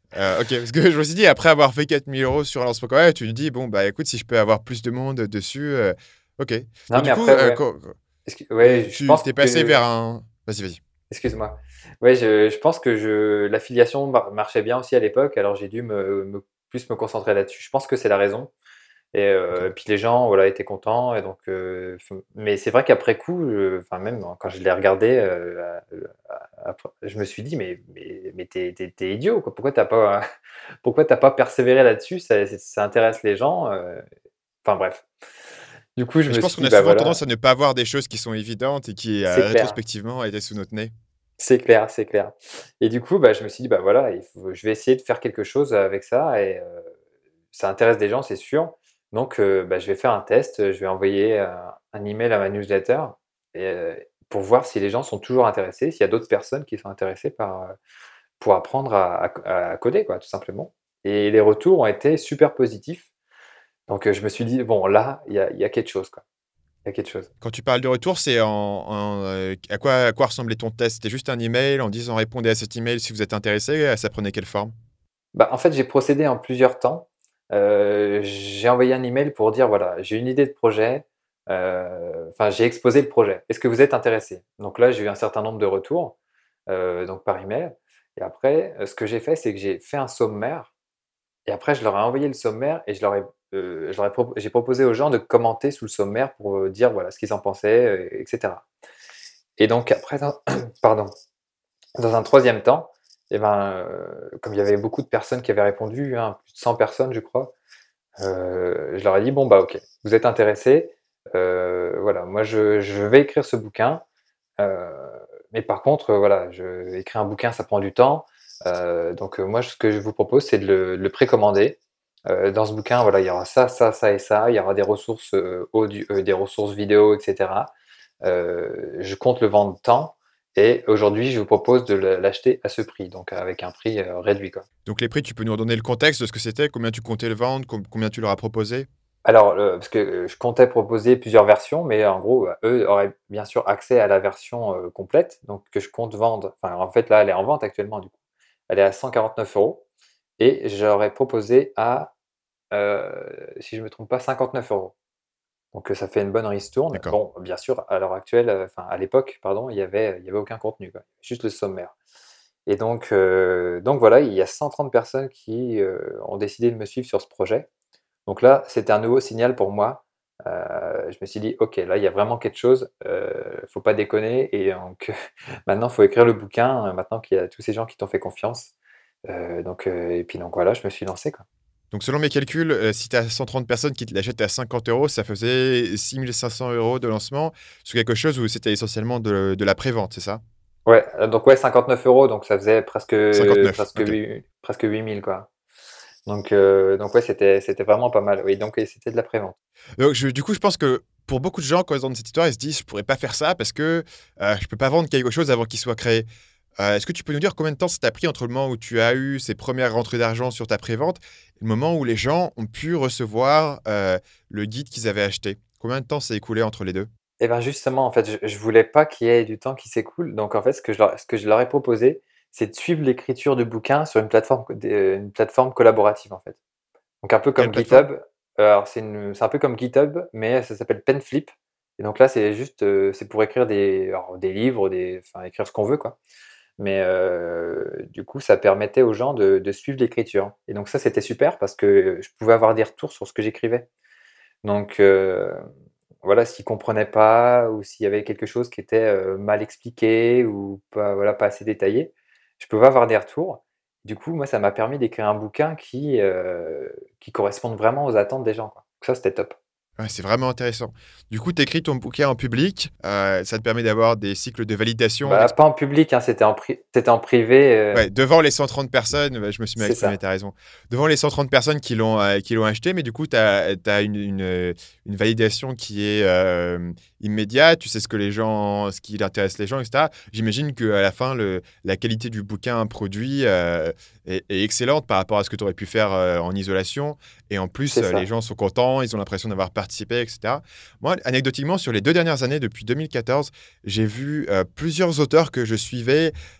Euh, ok, parce que je me suis dit, après avoir fait quatre mille euros sur un lancement, quand même, tu te dis, bon, bah écoute, si je peux avoir plus de monde dessus, euh, ok. Non, Donc mais du coup, après, euh, ouais. quand- Excu- ouais, je tu pense t'es passé que vers un... Vas-y, vas-y. excuse-moi. Ouais, je, je pense que je, l'affiliation mar- marchait bien aussi à l'époque, alors j'ai dû me, me- plus me concentrer là-dessus. Je pense que c'est la raison. Et Ok. euh, puis les gens, voilà, étaient contents. Et donc, euh, f- mais c'est vrai qu'après coup, euh, enfin même quand je l'ai regardé, euh, euh, après, je me suis dit, mais, mais, mais t'es, t'es- t'es idiot, quoi. Pourquoi t'as pas, pourquoi t'as pas persévéré là-dessus? Ça, ça- ça intéresse les gens. euh. Enfin bref. Du coup, je Mais je me pense suis qu'on dit, a bah souvent tendance voilà, à ne pas voir des choses qui sont évidentes et qui, c'est euh, clair. rétrospectivement, étaient sous notre nez. C'est clair, c'est clair. Et du coup, bah, je me suis dit: «Bah, voilà, il faut je vais essayer de faire quelque chose avec ça et heu, ça intéresse des gens, c'est sûr. Donc heu, bah, je vais faire un test, je vais envoyer un un email à ma newsletter et heu, pour voir si les gens sont toujours intéressés, s'il y a d'autres personnes qui sont intéressées par, heu, pour apprendre à à co à coder, quoi, tout simplement. Et les retours ont été super positifs. Donc heu, je me suis dit: «Bon, là, il y a il y a quelque chose, quoi. Il y a quelque chose». Quand tu parles de retour, c'est en, en, euh, à quoi, à quoi ressemblait ton test? C'était juste un email en disant répondez à cet email si vous êtes intéressé. Ça prenait quelle forme? Bah, en fait, j'ai procédé en plusieurs temps. Heu, j'ai envoyé un email pour dire: «Voilà, j'ai une idée de projet», heu, enfin, j'ai exposé le projet. «Est-ce que vous êtes intéressé?» Donc là, j'ai eu un certain nombre de retours, heu, donc par email. Et après, heu, ce que j'ai fait, c'est que j'ai fait un sommaire et après je leur ai envoyé le sommaire et je leur ai, heu, je leur ai propo j'ai proposé aux gens de commenter sous le sommaire pour, heu, dire, voilà, ce qu'ils en pensaient, heu et cetera. Et donc après dans pardon. Dans un troisième temps, et ben, heu, comme il y avait beaucoup de personnes qui avaient répondu, hein, plus de cent personnes je crois, heu, je leur ai dit: «Bon bah OK, vous êtes intéressés, heu, voilà, moi je je vais écrire ce bouquin, heu, mais par contre, heu, voilà, je écrire un bouquin ça prend du temps, heu, donc heu, moi ce que je vous propose c'est de le de le précommander. Heu, dans ce bouquin, voilà, il y aura ça, ça, ça et ça, il y aura des ressources, heu, audio heu, des ressources vidéo et cetera. Heu, je compte le vendre tant et aujourd'hui, je vous propose de le l'acheter à ce prix, donc avec un prix, heu, réduit, quoi». Donc les prix, tu peux nous redonner le contexte de ce que c'était, combien tu comptais le vendre, com- combien tu leur as proposé? Alors, heu, parce que, heu, je comptais proposer plusieurs versions, mais en gros, heu, eux auraient bien sûr accès à la version, heu, complète, donc que je compte vendre enfin, en fait, là, elle est en vente actuellement, du coup. Elle est à cent quarante-neuf euros et je leur ai proposé à, heu, si je ne me trompe pas, cinquante-neuf euros. Donc, heu, ça fait une bonne ristourne. D'accord. Bon, bien sûr, à l'heure actuelle, heu, enfin, à l'époque, pardon, il y avait il y avait aucun contenu, quoi. Juste le sommaire. Et donc, heu, donc voilà, il y a cent trente personnes qui, heu, ont décidé de me suivre sur ce projet. Donc là, c'était un nouveau signal pour moi. Heu, je me suis dit: «OK, là, il y a vraiment quelque chose, heu, faut pas déconner et donc maintenant, il faut écrire le bouquin, heu, maintenant qu'il y a tous ces gens qui t'ont fait confiance». Heu, donc heu et puis donc voilà, je me suis lancé, quoi. Donc selon mes calculs, euh, si tu as cent trente personnes qui te l'achètent à cinquante euros, ça faisait six mille cinq cents euros de lancement sur quelque chose où c'était essentiellement de, de la prévente, c'est ça? Ouais, heu, donc ouais, cinquante-neuf euros, donc ça faisait presque cinquante-neuf, presque ok. hui presque huit mille quoi. Donc heu, donc ouais, c'était c'était vraiment pas mal. Oui, donc et c'était de la prévente. Donc, je- du coup, je pense que pour beaucoup de gens, quand ils entendent cette histoire, ils se disent, je pourrais pas faire ça parce que euh, je peux pas vendre quelque chose avant qu'il soit créé. Euh, Est-ce que tu peux nous dire combien de temps ça t'a pris entre le moment où tu as eu ces premières rentrées d'argent sur ta prévente et le moment où les gens ont pu recevoir euh, le guide qu'ils avaient acheté? Combien de temps s'est écoulé entre les deux? Et ben, justement, en fait, je je voulais pas qu'il y ait du temps qui s'écoule, donc en fait, ce que je leur ce que je leur ai proposé, c'est de suivre l'écriture du bouquin sur une plateforme co des une plateforme collaborative, en fait. Donc un peu Quelle comme plateforme? GitHub, heu, alors c'est une c'est un peu comme GitHub, mais ça s'appelle Penflip et donc là, c'est juste, heu, c'est pour écrire des alors des livres, des enfin écrire ce qu'on veut, quoi. Mais heu, du coup, ça permettait aux gens de de suivre l'écriture et donc ça, c'était super parce que je pouvais avoir des retours sur ce que j'écrivais. Donc heu, voilà, s'ils comprenaient pas ou s'il y avait quelque chose qui était, heu, mal expliqué ou pas voilà, pas assez détaillé, je pouvais avoir des retours. Du coup, moi, ça m'a permis d'écrire un bouquin qui, heu, qui corresponde vraiment aux attentes des gens, quoi. Donc ça, c'était top. Ouais, c'est vraiment intéressant. Du coup, tu écris ton bouquin en public, heu, ça te permet d'avoir des cycles de validation, Bah, d'ex pas en public, hein, c'était en pri c'était en privé, heu, ouais, devant les cent trente personnes, ouais, je me suis mal c'est exprimé, ça, tu as raison. Devant les cent trente personnes qui l'ont, heu, qui l'ont acheté, mais du coup, tu as une une, heu, une validation qui est, hem, immédiate. Tu sais ce que les gens ce qui intéresse les gens et cetera. J'imagine qu'à la fin, le la qualité du bouquin produit, heu, est est excellente par rapport à ce que tu aurais pu faire, heu, en isolation et en plus, c'est heu, les ça. gens sont contents, ils ont l'impression d'avoir participé et cetera. Moi, anecdotiquement, sur les deux dernières années, depuis deux mille quatorze, j'ai vu, heu, plusieurs auteurs que je suivais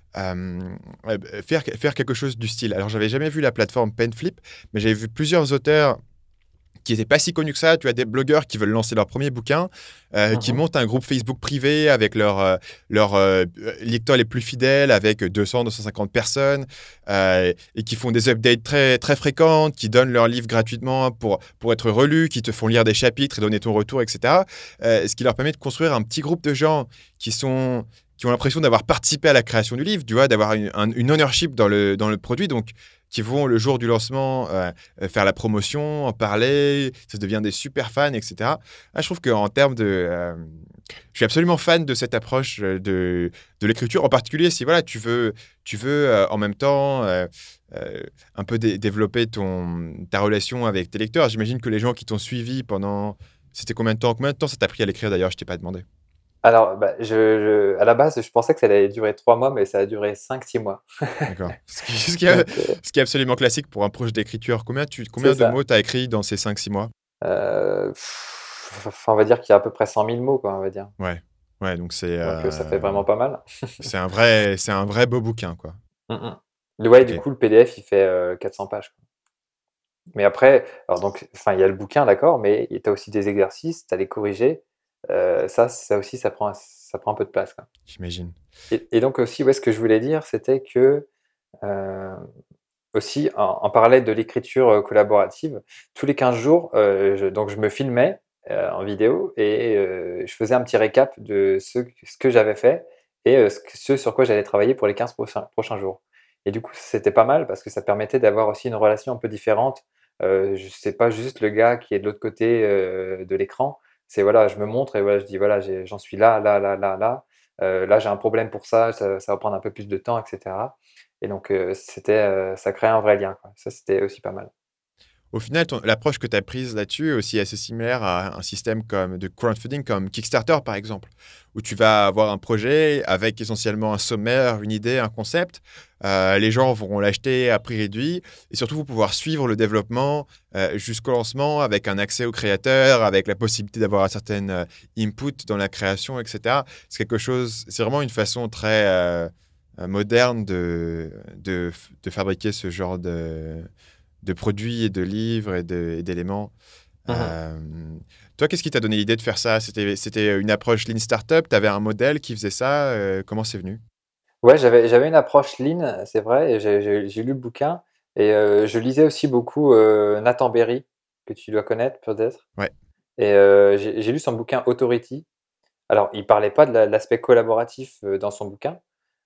hem, heu, b faire faire quelque chose du style. Alors j'avais jamais vu la plateforme Penflip, mais j'avais vu plusieurs auteurs qui étaient pas si connus que ça. Tu as des blogueurs qui veulent lancer leur premier bouquin, heu, Mmh qui mh. montent un groupe Facebook privé avec leurs, heu, leurs, heu, lecteurs les plus fidèles avec deux cents deux cent cinquante personnes, heu et qui font des updates très très fréquentes, qui donnent leurs livres gratuitement pour pour être relus, qui te font lire des chapitres et donner ton retour et cetera. Heu, ce qui leur permet de construire un petit groupe de gens qui sont qui ont l'impression d'avoir participé à la création du livre, tu vois? D'avoir une un une ownership dans le dans le produit, donc qui vont le jour du lancement, heu heu, faire la promotion, en parler, ça devient des super fans et cetera. Ah, je trouve qu'en termes de, hem, je suis absolument fan de cette approche, heu, de de l'écriture, en particulier si voilà, tu veux tu veux, heu, en même temps, heu heu, un peu dé développer ton ta relation avec tes lecteurs. J'imagine que les gens qui t'ont suivi pendant c'était combien de temps? Combien de temps ça t'a pris à l'écrire d'ailleurs? Je t'ai pas demandé. Alors, bah, je je à la base, je pensais que ça allait durer trois mois, mais ça a duré cinq six mois. D'accord. Ce qui ce qui est Donc heu, ce qui est absolument classique pour un projet d'écriture. Combien tu c'est combien de ça. mots tu as écrit dans ces cinq six mois? Heu, enfin, on va dire qu'il y a à peu près cent mille mots, quoi, on va dire. Ouais. Ouais, donc c'est, Donc heu, ça fait heu, vraiment pas mal. c'est un vrai c'est un vrai beau bouquin, quoi. Mmh mh. Ouais, du OK. coup, le P D F, il fait, heu, quatre cents pages, quoi. Mais après, alors donc enfin, il y a le bouquin, d'accord, mais tu as aussi des exercices, tu as les corrigés. Heu, ça ça aussi, ça prend ça prend un peu de place, quoi. J'imagine. Et et donc aussi, ouais, ce que je voulais dire, c'était que, heu, aussi en en parallèle de l'écriture, heu, collaborative, tous les quinze jours, heu, je donc je me filmais, heu, en vidéo et heu, je faisais un petit récap de ce q ce que j'avais fait et heu, ce q ce sur quoi j'allais travailler pour les quinze prochains prochains jours. Et du coup, c'était pas mal parce que ça permettait d'avoir aussi une relation un peu différente. Heu, je c'est pas juste le gars qui est de l'autre côté, heu, de l'écran. C'est voilà, je me montre et voilà, je dis: «Voilà, j'ai j'en suis là, là, là, là, là. Heu, là, j'ai un problème pour ça, ça ça va prendre un peu plus de temps» et cetera. Et donc heu, c'était, heu, ça créait un vrai lien, quoi. Ça, c'était aussi pas mal. Au final, ton l'approche que tu as prise là-dessus est aussi assez similaire à un système comme de crowdfunding comme Kickstarter, par exemple, où tu vas avoir un projet avec essentiellement un sommaire, une idée, un concept. Heu, les gens vont l'acheter à prix réduit et surtout, vous pouvoir suivre le développement, heu, jusqu'au lancement avec un accès aux créateurs, avec la possibilité d'avoir un certain, heu, input dans la création et cetera. C'est quelque chose c'est vraiment une façon très, heu heu, moderne de de f de fabriquer ce genre de de produits et de livres et de et d'éléments. Mmh mh. Hem, toi, qu'est-ce qui t'a donné l'idée de faire ça? C'était c'était une approche lean startup? Tu avais un modèle qui faisait ça? Heu, comment c'est venu? Ouais, j'avais j'avais une approche lean, c'est vrai et j'ai j'ai j'ai lu le bouquin et heu, je lisais aussi beaucoup, heu, Nathan Berry, que tu dois connaître peut-être? Ouais. Et heu, j'ai j'ai lu son bouquin Authority. Alors, il parlait pas de la l'aspect collaboratif, heu, dans son bouquin,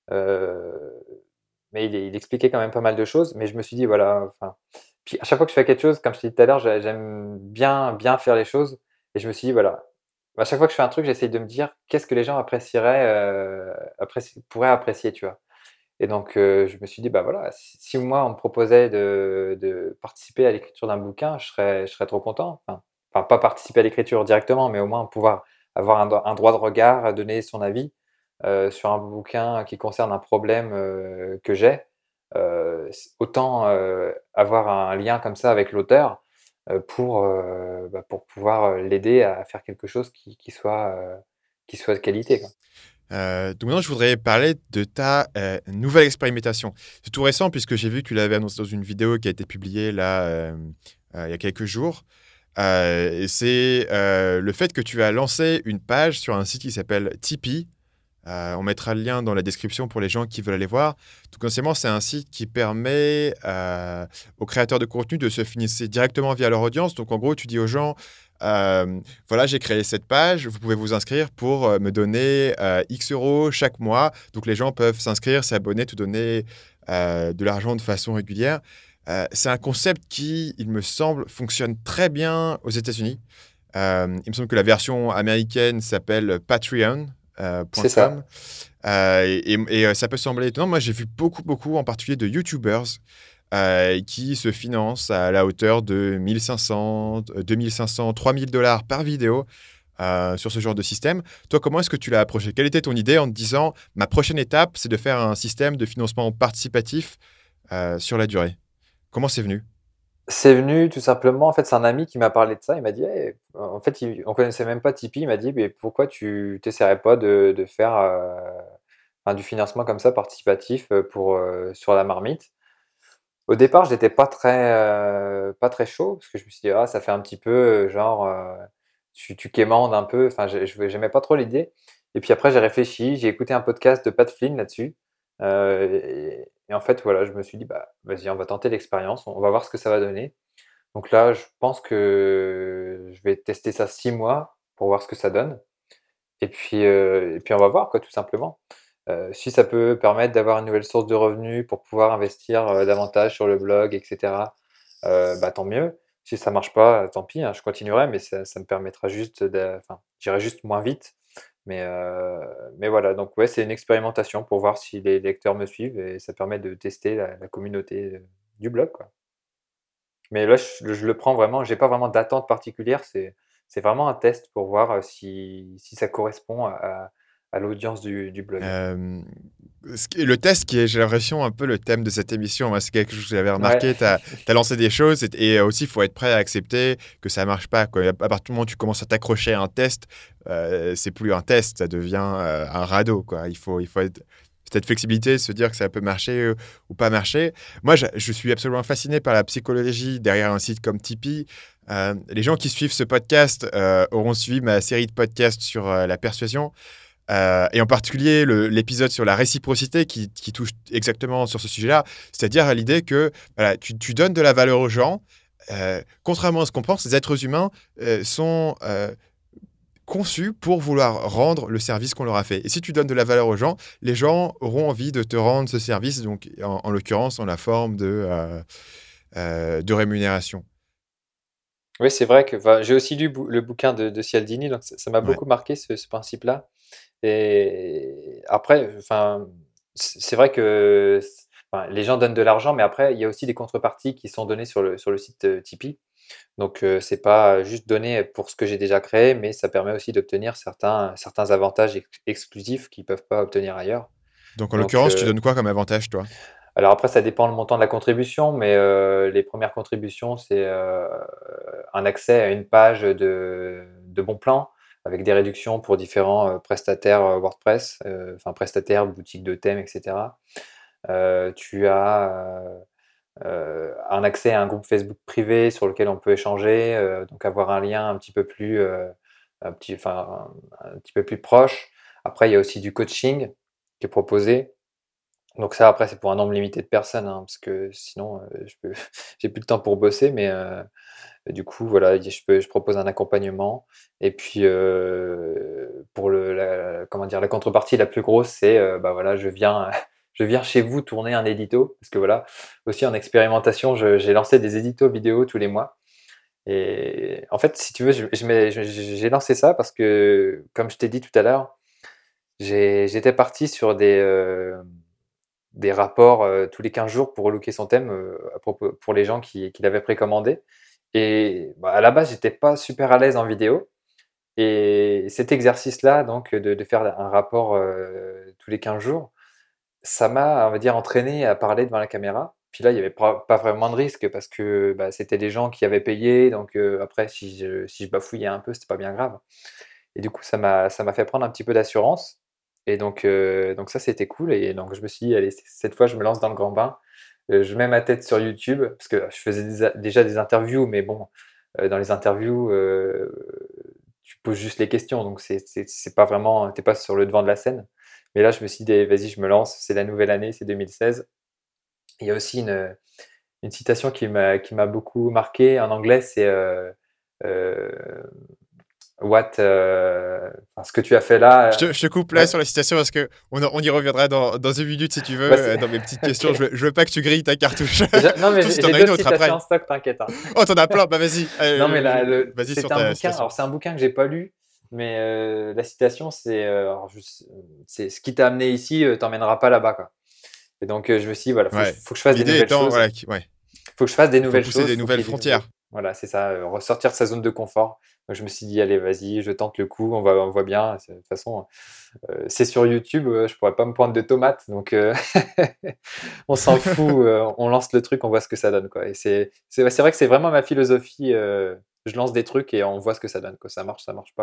heu, mais il il expliquait quand même pas mal de choses. Mais je me suis dit voilà, enfin puis à chaque fois que je fais quelque chose, comme je t'ai dit tout à l'heure, j'ai j'aime bien bien faire les choses et je me suis dit voilà, à chaque fois que je fais un truc, j'essaye de me dire: «Qu'est-ce que les gens apprécieraient, heu, appréci pourraient apprécier?» tu vois? Et donc heu, je me suis dit: «Bah, voilà, si si moi on me proposait de de participer à l'écriture d'un bouquin, je serais je serais trop content». Enfin enfin pas participer à l'écriture directement, mais au moins pouvoir avoir un droit un droit de regard, donner son avis, heu, sur un bouquin qui concerne un problème, heu, que j'ai. Heu, s autant, heu, avoir un lien comme ça avec l'auteur, heu, pour, heu, bah, pour pouvoir, heu, l'aider à faire quelque chose qui qui soit, heu, qui soit de qualité, quoi. Heu, donc maintenant, je voudrais parler de ta, heu, nouvelle expérimentation. C'est tout récent puisque j'ai vu que tu l'avais annoncé dans une vidéo qui a été publiée là, hem, heu, il y a quelques jours. Heu et c'est, heu, le fait que tu as lancé une page sur un site qui s'appelle Tipeee. Heu, on mettra le lien dans la description pour les gens qui veulent aller voir. Tout essentiellement, c'est un site qui permet, heu, aux créateurs de contenu de se financer directement via leur audience. Donc en gros, tu dis aux gens, hem: «Voilà, j'ai créé cette page, vous pouvez vous inscrire pour, heu, me donner, heu, X euros chaque mois». Donc les gens peuvent s'inscrire, s'abonner, te donner, heu, de l'argent de façon régulière. Heu, c'est un concept qui, il me semble, fonctionne très bien aux États-Unis. Hem, il me semble que la version américaine s'appelle Patreon, heu, C'est .com, ça. heu et et et heu, ça peut sembler étonnant. Moi, j'ai vu beaucoup, beaucoup, en particulier de youtubers, heu, qui se financent à la hauteur de mille cinq cents, d deux mille cinq cents, trois mille dollars par vidéo, heu, sur ce genre de système. Toi, comment est-ce que tu l'as approché? Quelle était ton idée en te disant: «Ma prochaine étape, c'est de faire un système de financement participatif, heu, sur la durée»? Comment c'est venu? C'est venu tout simplement, en fait, c'est un ami qui m'a parlé de ça. Il m'a dit: «Hey» en fait, il on connaissait même pas Tipeee. Il m'a dit: «Beh, pourquoi tu tu pas de de faire, heu, enfin, du financement comme ça participatif, heu, pour, heu, sur la marmite. Au départ, j'étais pas très, heu, pas très chaud parce que je me suis dit: «Ah, ça fait un petit peu, heu, genre, heu, tu tu quémandes un peu». Enfin, j'ai je j'aimais pas trop l'idée et puis après j'ai réfléchi, j'ai écouté un podcast de Pat Flynn là-dessus, heu et et en fait, voilà, je me suis dit: «Bah, vas-y, on va tenter l'expérience, on va voir ce que ça va donner». Donc là, je pense que je vais tester ça six mois pour voir ce que ça donne et puis, heu et puis on va voir quoi, tout simplement. Heu, si ça peut permettre d'avoir une nouvelle source de revenus pour pouvoir investir, heu, davantage sur le blog et cetera, heu, bah, tant mieux. Si ça marche pas, tant pis, hein, je continuerai, mais ça ça me permettra juste de enfin, j'irai juste moins vite. Mais, heu, mais voilà, donc ouais, c'est une expérimentation pour voir si les lecteurs me suivent et ça permet de tester la la communauté, heu, du blog, quoi. Mais là, je je le prends vraiment, j'ai pas vraiment d'attente particulière, c'est c'est vraiment un test pour voir, heu, si si ça correspond à à l'audience du du blog. Hem, ce qui le test qui est, j'ai l'impression, un peu le thème de cette émission. Moi, c'est quelque chose que j'avais Ouais, remarqué. Tu as lancé des choses et et aussi, il faut être prêt à accepter que ça marche pas, quoi. À partir du moment où tu commences à t'accrocher à un test, heu, c'est plus un test, ça devient, heu, un radeau, quoi. Il faut il faut être cette flexibilité, se dire que ça peut marcher, heu, ou pas marcher. Moi, je je suis absolument fasciné par la psychologie derrière un site comme Tipeee. Heu, les gens qui suivent ce podcast, heu, auront suivi ma série de podcasts sur, heu, la persuasion. Heu et en particulier le l'épisode sur la réciprocité qui qui touche exactement sur ce sujet-là. C'est-à-dire à l'idée que, voilà, tu tu donnes de la valeur aux gens, heu, contrairement à ce qu'on pense, les êtres humains, heu, sont, heu, conçus pour vouloir rendre le service qu'on leur a fait et si tu donnes de la valeur aux gens, les gens auront envie de te rendre ce service, donc en en l'occurrence en la forme de, heu heu, de rémunération. oui, c'est vrai que enfin, j'ai aussi lu bou le bouquin de de Cialdini, donc ça ça m'a Ouais. beaucoup marqué ce ce principe-là et après, enfin, c'est c'est vrai que c enfin, les gens donnent de l'argent, mais après il y a aussi des contreparties qui sont données sur le sur le site, heu, Tipeee. Donc heu, c'est pas juste donné pour ce que j'ai déjà créé, mais ça permet aussi d'obtenir certains certains avantages ex exclusifs qu'ils peuvent pas obtenir ailleurs. Donc en Donc l'occurrence, tu heu, donnes quoi comme avantage, toi? alors après ça dépend le montant de la contribution, mais heu, les premières contributions, c'est, heu, un accès à une page de de bons plans avec des réductions pour différents, heu, prestataires, heu, WordPress, heu, enfin prestataires, boutiques de thèmes et cetera. Heu, tu as, heu heu, un accès à un groupe Facebook privé sur lequel on peut échanger, heu, donc avoir un lien un petit peu plus, heu, un petit enfin, un un petit peu plus proche. Après, il y a aussi du coaching qui est proposé. Donc ça, après, c'est pour un nombre limité de personnes, hein, parce que sinon, heu, je peux j'ai plus le temps pour bosser, mais heu, du coup, voilà, y je peux je propose un accompagnement et puis, heu, pour le la comment dire? La contrepartie la plus grosse, c'est, heu, bah, voilà, je viens je viens chez vous tourner un édito parce que voilà, aussi en expérimentation, je j'ai lancé des éditos vidéo tous les mois et en fait, si tu veux, je je mets je j'ai lancé ça parce que, comme je t'ai dit tout à l'heure, j'ai j'étais parti sur des, hem des rapports, heu, tous les quinze jours pour relooker son thème, heu, à propos pour les gens qui qui l'avaient précommandé et bah, à la base, j'étais pas super à l'aise en vidéo et cet exercice-là donc de de faire un rapport, heu, tous les quinze jours, ça m'a, on va dire, entraîné à parler devant la caméra. Puis là, il y avait pas pas vraiment de risque parce que, bah, c'était des gens qui avaient payé donc heu, après si je si je bafouillais un peu, c'était pas bien grave. Et du coup, ça m'a ça m'a fait prendre un petit peu d'assurance et donc heu, donc ça, c'était cool et donc je me suis dit: «Allez, c cette fois, je me lance dans le grand bain». Heu, je mets ma tête sur YouTube parce que je faisais des déjà des interviews, mais bon, heu, dans les interviews, heu, tu poses juste les questions, donc c'est c'est c'est pas vraiment tu es pas sur le devant de la scène. Mais là, je me suis dit: «Vas-y, je me lance, c'est la nouvelle année, c'est deux mille seize». Il y a aussi une, une citation qui m'a qui m'a beaucoup marqué en anglais, c'est, heu, heu What, heu, enfin, ce que tu as fait Je là, te je te coupe heu là ouais, sur la citation parce qu'on on y reviendra dans dans une minute si tu bah, veux, c'est heu, dans mes petites questions. Je OK. veux je veux pas que tu grilles ta cartouche. Je non, mais Sauf si j'ai tu en j'ai as une d'autres autre citations après. en stock, t'inquiète, hein. Oh, tu en as plein? Bah, vas-y, Non, mais heu, la je le vas-y sur c'est un ta bouquin, citation. alors c'est un bouquin que j'ai pas lu, mais heu, la citation c'est, heu, alors je s c'est: «Ce qui t'a amené ici, heu, t'emmènera pas là-bas», quoi et donc heu, je me suis dit: «Voilà, faut que je Ouais, faut que je fasse des l'idée nouvelles étant, choses». voilà, qui ouais, Faut que je fasse des il faut nouvelles pousser choses, des faut qu'il nouvelles y ait des nouveaux frontières. voilà, c'est ça, heu, ressortir de sa zone de confort. Donc je me suis dit: «Allez, vas-y, je tente le coup, on va on voit bien». C'est de toute façon, heu, c'est sur YouTube, heu, je pourrais pas me poindre de tomates, donc heu, on s'en fout, heu, on lance le truc, on voit ce que ça donne, quoi et c'est c'est c'est vrai que c'est vraiment ma philosophie, heu, je lance des trucs et on voit ce que ça donne, quoi. Ça marche, ça marche pas.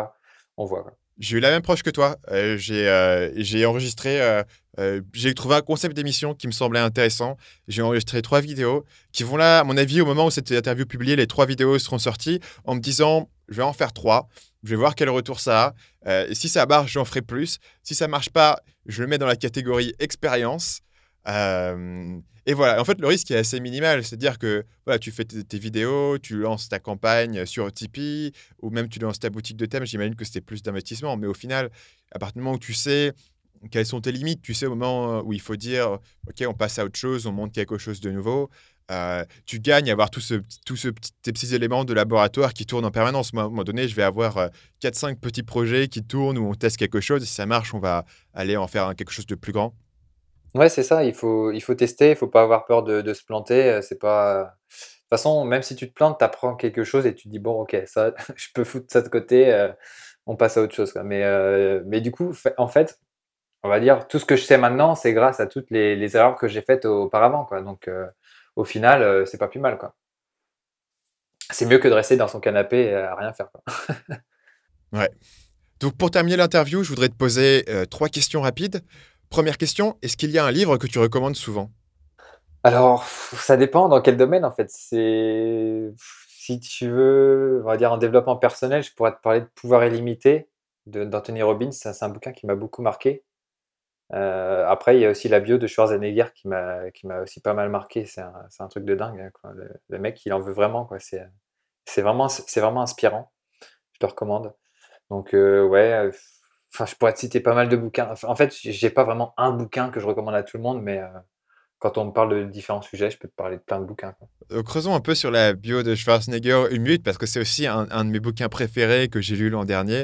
on voit, quoi. J'ai eu la même approche que toi. Heu, j'ai, heu, j'ai enregistré, heu heu, j'ai trouvé un concept d'émission qui me semblait intéressant. J'ai enregistré trois vidéos qui vont là, à mon avis, au moment où cette interview est publiée, les trois vidéos seront sorties en me disant: «Je vais en faire trois. Je vais voir quel retour ça a. Heu, et si ça marche, j'en ferai plus. Si ça marche pas, je le mets dans la catégorie expérience». Hem et voilà, en fait, le risque est assez minimal. C'est-à-dire que, voilà, tu fais tes tes vidéos, tu lances ta campagne sur Tipeee ou même tu lances ta boutique de thèmes. J'imagine que c'était plus d'investissement, mais au final, à partir du moment où tu sais quelles sont tes limites, tu sais au moment où il faut dire: «OK, on passe à autre chose, on monte quelque chose de nouveau», heu, tu gagnes à avoir tout ce pt tout ce petit ces petits éléments de laboratoire qui tournent en permanence. Moi, à un moment donné, je vais avoir, heu, quatre cinq petits projets qui tournent où on teste quelque chose et si ça marche, on va aller en faire un quelque chose de plus grand. Ouais, c'est ça, il faut il faut tester, il faut pas avoir peur de de se planter, heu, c'est pas de toute façon, même si tu te plantes, tu apprends quelque chose et tu te dis: «Bon, OK, ça, je peux foutre ça de côté, heu, on passe à autre chose, quoi». Mais heu, mais du coup, fait en fait, on va dire, tout ce que je sais maintenant, c'est grâce à toutes les les erreurs que j'ai faites auparavant, quoi. Donc heu, au final, heu, c'est pas plus mal, quoi. C'est mieux que de rester dans son canapé et à rien faire, quoi. Ouais. Donc pour terminer l'interview, je voudrais te poser, heu, trois questions rapides. Première question, est-ce qu'il y a un livre que tu recommandes souvent? Alors, ça dépend dans quel domaine, en fait. C'est si tu veux, on va dire en développement personnel, je pourrais te parler de Pouvoir illimité de d'Anthony Robbins. Ça, c'est un bouquin qui m'a beaucoup marqué. Heu, après, il y a aussi la bio de Schwarzenegger qui m'a qui m'a aussi pas mal marqué. C'est un c'est un truc de dingue, hein, quoi. Le le mec, il en veut vraiment, quoi. C'est, c'est vraiment c'est vraiment inspirant. Je te recommande. Donc heu, ouais, heu, enfin, je pourrais te citer pas mal de bouquins. Enfin, en fait, j'ai j'ai pas vraiment un bouquin que je recommande à tout le monde, mais heu, quand on me parle de différents sujets, je peux te parler de plein de bouquins, quoi. Heu, creusons un peu sur la bio de Schwarzenegger une minute parce que c'est aussi un un de mes bouquins préférés que j'ai lu l'an dernier.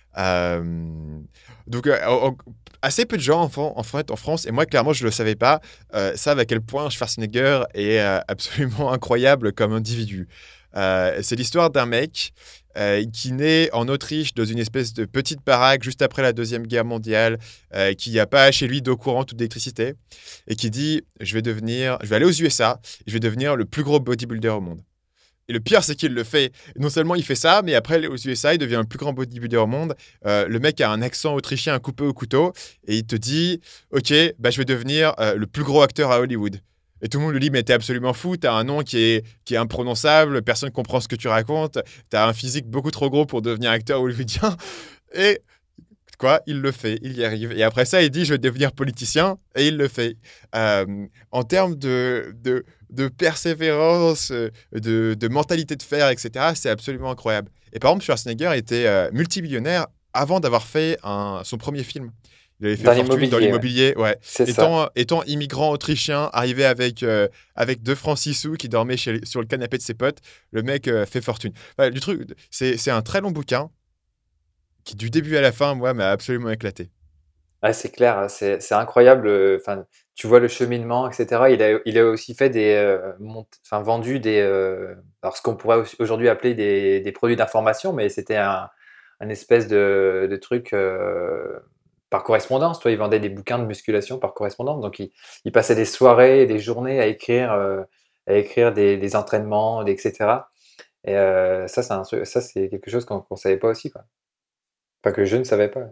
Hem, donc, heu, en en assez peu de gens en fran en fait, en France et moi clairement je le savais pas, heu, savent à quel point Schwarzenegger est, heu, absolument incroyable comme individu. Heu, c'est l'histoire d'un mec, heu, qui naît en Autriche dans une espèce de petite baraque juste après la deuxième guerre mondiale, heu, qui a pas chez lui d'eau courante ou d'électricité et qui dit: «Je vais devenir je vais aller aux U S A et je vais devenir le plus gros bodybuilder au monde». Et le pire, c'est qu'il le fait. Non seulement il fait ça, mais après, aux U S A, il devient le plus grand bodybuilder au monde. Euh, le mec a un accent autrichien coupé au couteau et il te dit: OK, bah, je vais devenir euh, le plus gros acteur à Hollywood. Et tout le monde lui dit: Mais t'es absolument fou, t'as un nom qui est, qui est imprononçable, personne ne comprend ce que tu racontes, t'as un physique beaucoup trop gros pour devenir acteur hollywoodien. Et quoi, il le fait, il y arrive. Et après ça, il dit: Je vais devenir politicien, et il le fait. Euh, en termes de, de, de persévérance, euh, de, de mentalité de fer, et cetera, c'est absolument incroyable. Et par exemple, Schwarzenegger était euh, multimillionnaire avant d'avoir fait un, son premier film. Il avait fait Dans fortune dans l'immobilier, ouais, l'immobilier, ouais. c'est ça. Étant, étant immigrant autrichien, arrivé avec, euh, avec deux francs six sous qui dormaient chez- sur le canapé de ses potes, le mec euh, fait fortune. Ouais, du truc, c'est c'est un très long bouquin qui, du début à la fin, moi, m'a absolument éclaté. Ouais, c'est clair, hein, c'est c'est incroyable, heu, enfin, tu vois le cheminement et cetera. Il a il a aussi fait des, heu, mont enfin vendu des, heu, alors ce qu'on pourrait au aujourd'hui appeler des des produits d'information, mais c'était un un espèce de de truc, heu, par correspondance, tu vois? Il vendait des bouquins de musculation par correspondance, donc il il passait des soirées et des journées à écrire, heu, à écrire des des entraînements, des et cetera et heu, ça c'est un truc ça c'est quelque chose qu'on qu'on savait pas aussi, quoi. Enfin que je ne savais pas.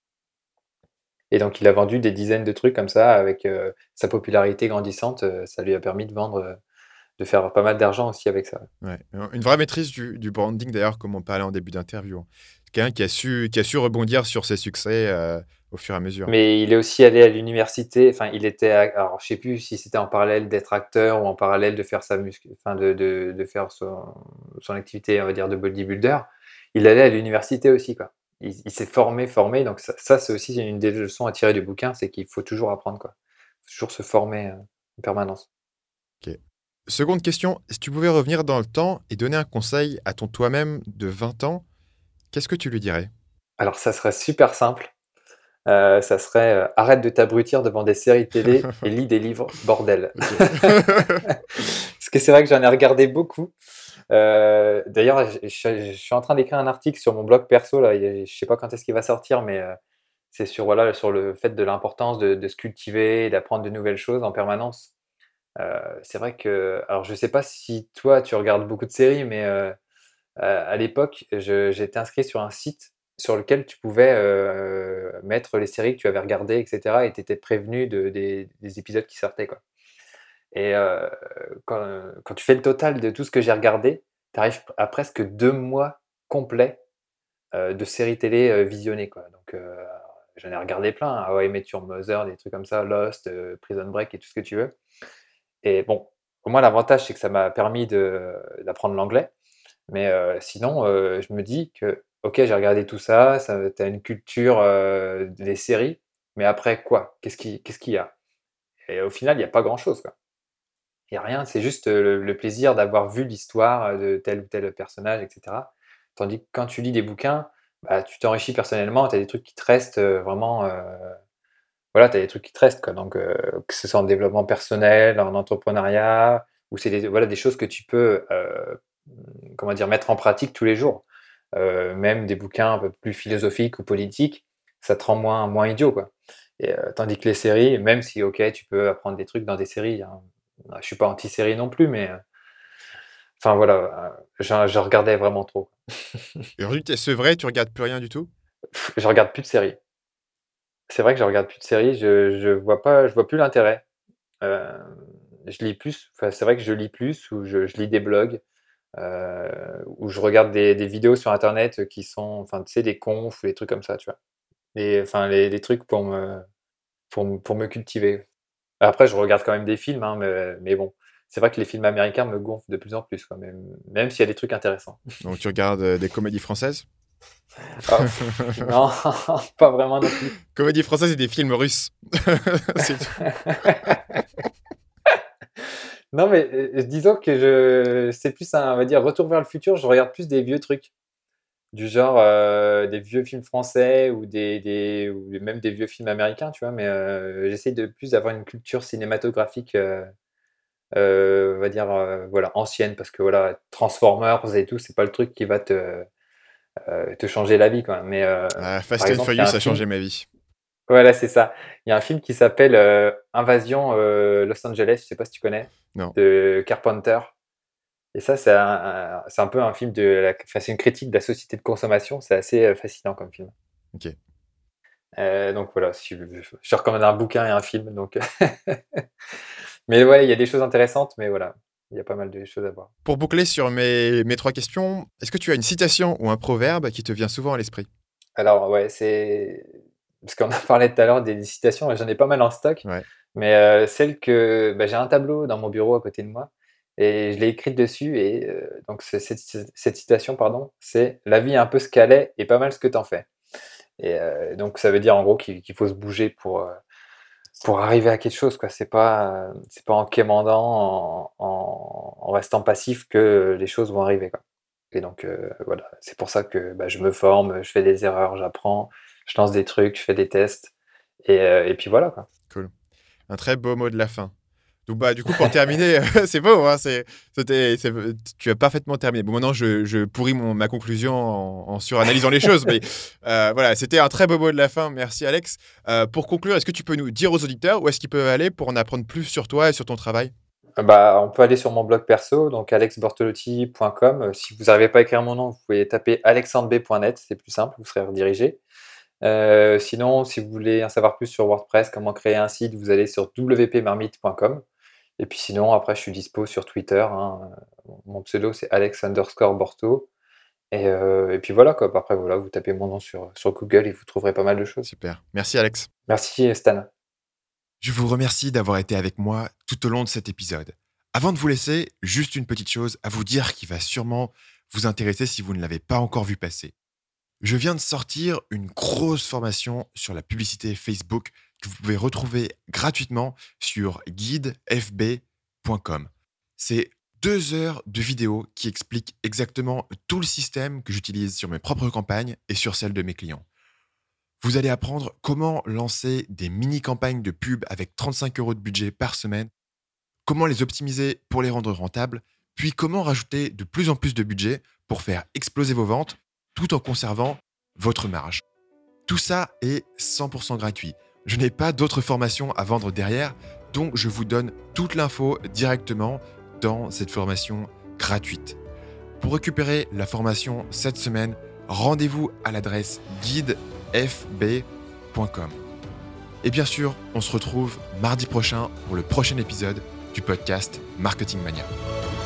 Et donc il a vendu des dizaines de trucs comme ça avec, heu, sa popularité grandissante, heu, ça lui a permis de vendre, heu, de faire pas mal d'argent aussi avec ça. Ouais, une vraie maîtrise du, du branding, d'ailleurs, comme on parlait en début d'interview, hein. Quelqu'un qui a su, qui a su rebondir sur ses succès euh, au fur et à mesure. Mais il est aussi allé à l'université, enfin il était a alors je sais plus si c'était en parallèle d'être acteur ou en parallèle de faire sa muscu enfin de de de faire son son activité, on va dire, de bodybuilder. Il allait à l'université aussi, quoi. Il il s'est formé, formé, donc ça ça c'est aussi une des leçons à tirer du bouquin, c'est qu'il faut toujours apprendre, quoi. Faut toujours se former, heu, en permanence. Ok. Seconde question, si tu pouvais revenir dans le temps et donner un conseil à ton toi-même de vingt ans, qu'est-ce que tu lui dirais? Alors ça serait super simple. Heu, ça serait, heu: «Arrête de t'abrutir devant des séries télé et lis des livres, bordel!» Ok. Parce que c'est vrai que j'en ai regardé beaucoup. Heu, d'ailleurs, je je je suis en train d'écrire un article sur mon blog perso là, il y a je sais pas quand est-ce qu'il va sortir, mais heu, c'est sur voilà, sur le fait de l'importance de de se cultiver et d'apprendre de nouvelles choses en permanence. Heu, c'est vrai que alors je sais pas si toi tu regardes beaucoup de séries, mais heu, à à l'époque, je j'étais inscrit sur un site sur lequel tu pouvais, heu, mettre les séries que tu avais regardées et cetera et tu étais prévenu de des des épisodes qui sortaient, quoi. Et heu, quand, quand tu fais le total de tout ce que j'ai regardé, tu arrives à presque deux mois complets, heu, de séries télé, heu, visionnées, quoi. Donc heu, j'en ai regardé plein, hein, How I Met Your Mother, des trucs comme ça, Lost, heu, Prison Break et tout ce que tu veux. Et bon, au moins l'avantage, c'est que ça m'a permis de d'apprendre l'anglais. Mais heu, sinon, heu, je me dis que, OK, j'ai regardé tout ça, ça tu as une culture, heu, des séries, mais après quoi? Qu'est-ce qui qu'est-ce qu'il y a? Et au final, il y a pas grand-chose, quoi. Il y a rien, c'est juste, heu, le le plaisir d'avoir vu l'histoire, heu, de tel ou tel personnage et cetera. Tandis que quand tu lis des bouquins, bah, tu t'enrichis personnellement, tu as des trucs qui te restent, heu, vraiment, heu, voilà, tu as des trucs qui te restent, quoi. Donc heu, que ce soit en développement personnel, en entrepreneuriat ou c'est des voilà, des choses que tu peux, heu, mmh, comment dire? Mettre en pratique tous les jours. Heu, même des bouquins un peu plus philosophiques ou politiques, ça te rend moins moins idiot, quoi. Et heu, tandis que les séries, même si OK, tu peux apprendre des trucs dans des séries, hein. Je suis pas anti-série non plus, mais heu, enfin voilà, heu, j'en je regardais vraiment trop. Et aujourd'hui, tu es sevré, tu regardes plus rien du tout? Je regarde plus de séries. C'est vrai que je regarde plus de séries, je je vois pas je vois plus l'intérêt. Hem, je lis plus, enfin, c'est vrai que je lis plus ou je je lis des blogs, heu, ou je regarde des des vidéos sur internet, qui sont enfin, tu sais, des confs ou des trucs comme ça, tu vois? Et enfin, les les trucs pour me pour me pour me cultiver. Après, je regarde quand même des films, hein, mais mais bon, c'est vrai que les films américains me gonflent de plus en plus, quoi, même même s'il y a des trucs intéressants. Donc tu regardes, heu, des comédies françaises? Ah non, pas vraiment non plus. Comédies françaises et des films russes. C'est tout. Non, mais, heu, disons que je c'est plus un, on va dire, retour vers le futur, je regarde plus des vieux trucs, du genre, heu, des vieux films français ou des des ou même des vieux films américains, tu vois? Mais, heu, j'essaie de plus d'avoir une culture cinématographique, heu heu, on va dire, heu, voilà, ancienne parce que voilà, Transformers et tout, c'est pas le truc qui va te, heu, te changer la vie, quoi. Mais, heu, Ah, par Fast and exemple, il y a Furious un a film changé ma vie. voilà, c'est ça. Il y a un film qui s'appelle, heu, Invasion, heu, Los Angeles, je sais pas si tu connais? Non. De Carpenter. Et ça, c'est un un c'est un peu un film de la enfin, c'est une critique de la société de consommation, c'est assez, heu, fascinant comme film. OK. Heu, donc voilà, si je je recommande un bouquin et un film donc mais ouais, il y a des choses intéressantes, mais voilà, il y a pas mal de choses à voir. Pour boucler sur mes mes trois questions, est-ce que tu as une citation ou un proverbe qui te vient souvent à l'esprit? Alors ouais, c'est parce qu'on a parlé tout à l'heure des citations et j'en ai pas mal en stock, Ouais. mais heu, celle que bah, j'ai un tableau dans mon bureau à côté de moi et je l'ai écrite dessus et heu, donc c'est cette cette citation, pardon, c'est: «La vie est un peu ce qu'elle est et pas mal ce que tu en fais». Et heu, donc ça veut dire en gros qu'il qu'il faut se bouger pour, heu, pour arriver à quelque chose, quoi. C'est pas, heu, c'est pas en quémandant, en en en restant passif que les choses vont arriver, quoi. Et donc heu, voilà, c'est pour ça que, bah, je me forme, je fais des erreurs, j'apprends, je lance des trucs, je fais des tests et heu et puis voilà, quoi. Cool. Un très beau mot de la fin. Donc, bah, du coup, pour terminer, c'est beau, hein, c'est c'était c'est tu as parfaitement terminé. Bon, maintenant, je je pourris mon ma conclusion en en suranalysant les choses, mais heu, voilà, c'était un très beau mot de la fin. Merci, Alex. Heu, pour conclure, est-ce que tu peux nous dire aux auditeurs où est-ce qu'ils peuvent aller pour en apprendre plus sur toi et sur ton travail? Ah bah, on peut aller sur mon blog perso, donc alex bortolotti point com. Heu, si vous n'arrivez pas à écrire mon nom, vous pouvez taper alexandre b point net, c'est plus simple, vous serez redirigé. Heu, sinon, si vous voulez en savoir plus sur WordPress, comment créer un site, vous allez sur w p marmite point com. Et puis sinon, après, je suis dispo sur Twitter, hein, heu, mon pseudo, c'est alex underscore borto et heu et puis voilà, quoi. Après, voilà, vous tapez mon nom sur, sur Google et vous trouverez pas mal de choses. Super. Merci, Alex. Merci, Stan. Je vous remercie d'avoir été avec moi tout au long de cet épisode. Avant de vous laisser, juste une petite chose à vous dire qui va sûrement vous intéresser si vous ne l'avez pas encore vu passer. Je viens de sortir une grosse formation sur la publicité Facebook que vous pouvez retrouver gratuitement sur guide f b point com. C'est deux heures de vidéo qui expliquent exactement tout le système que j'utilise sur mes propres campagnes et sur celles de mes clients. Vous allez apprendre comment lancer des mini-campagnes de pub avec trente-cinq euros de budget par semaine, comment les optimiser pour les rendre rentables, puis comment rajouter de plus en plus de budget pour faire exploser vos ventes tout en conservant votre marge. Tout ça est cent pour cent gratuit. Je n'ai pas d'autres formations à vendre derrière, donc je vous donne toute l'info directement dans cette formation gratuite. Pour récupérer la formation cette semaine, rendez-vous à l'adresse guide f b point com. Et bien sûr, on se retrouve mardi prochain pour le prochain épisode du podcast Marketing Mania.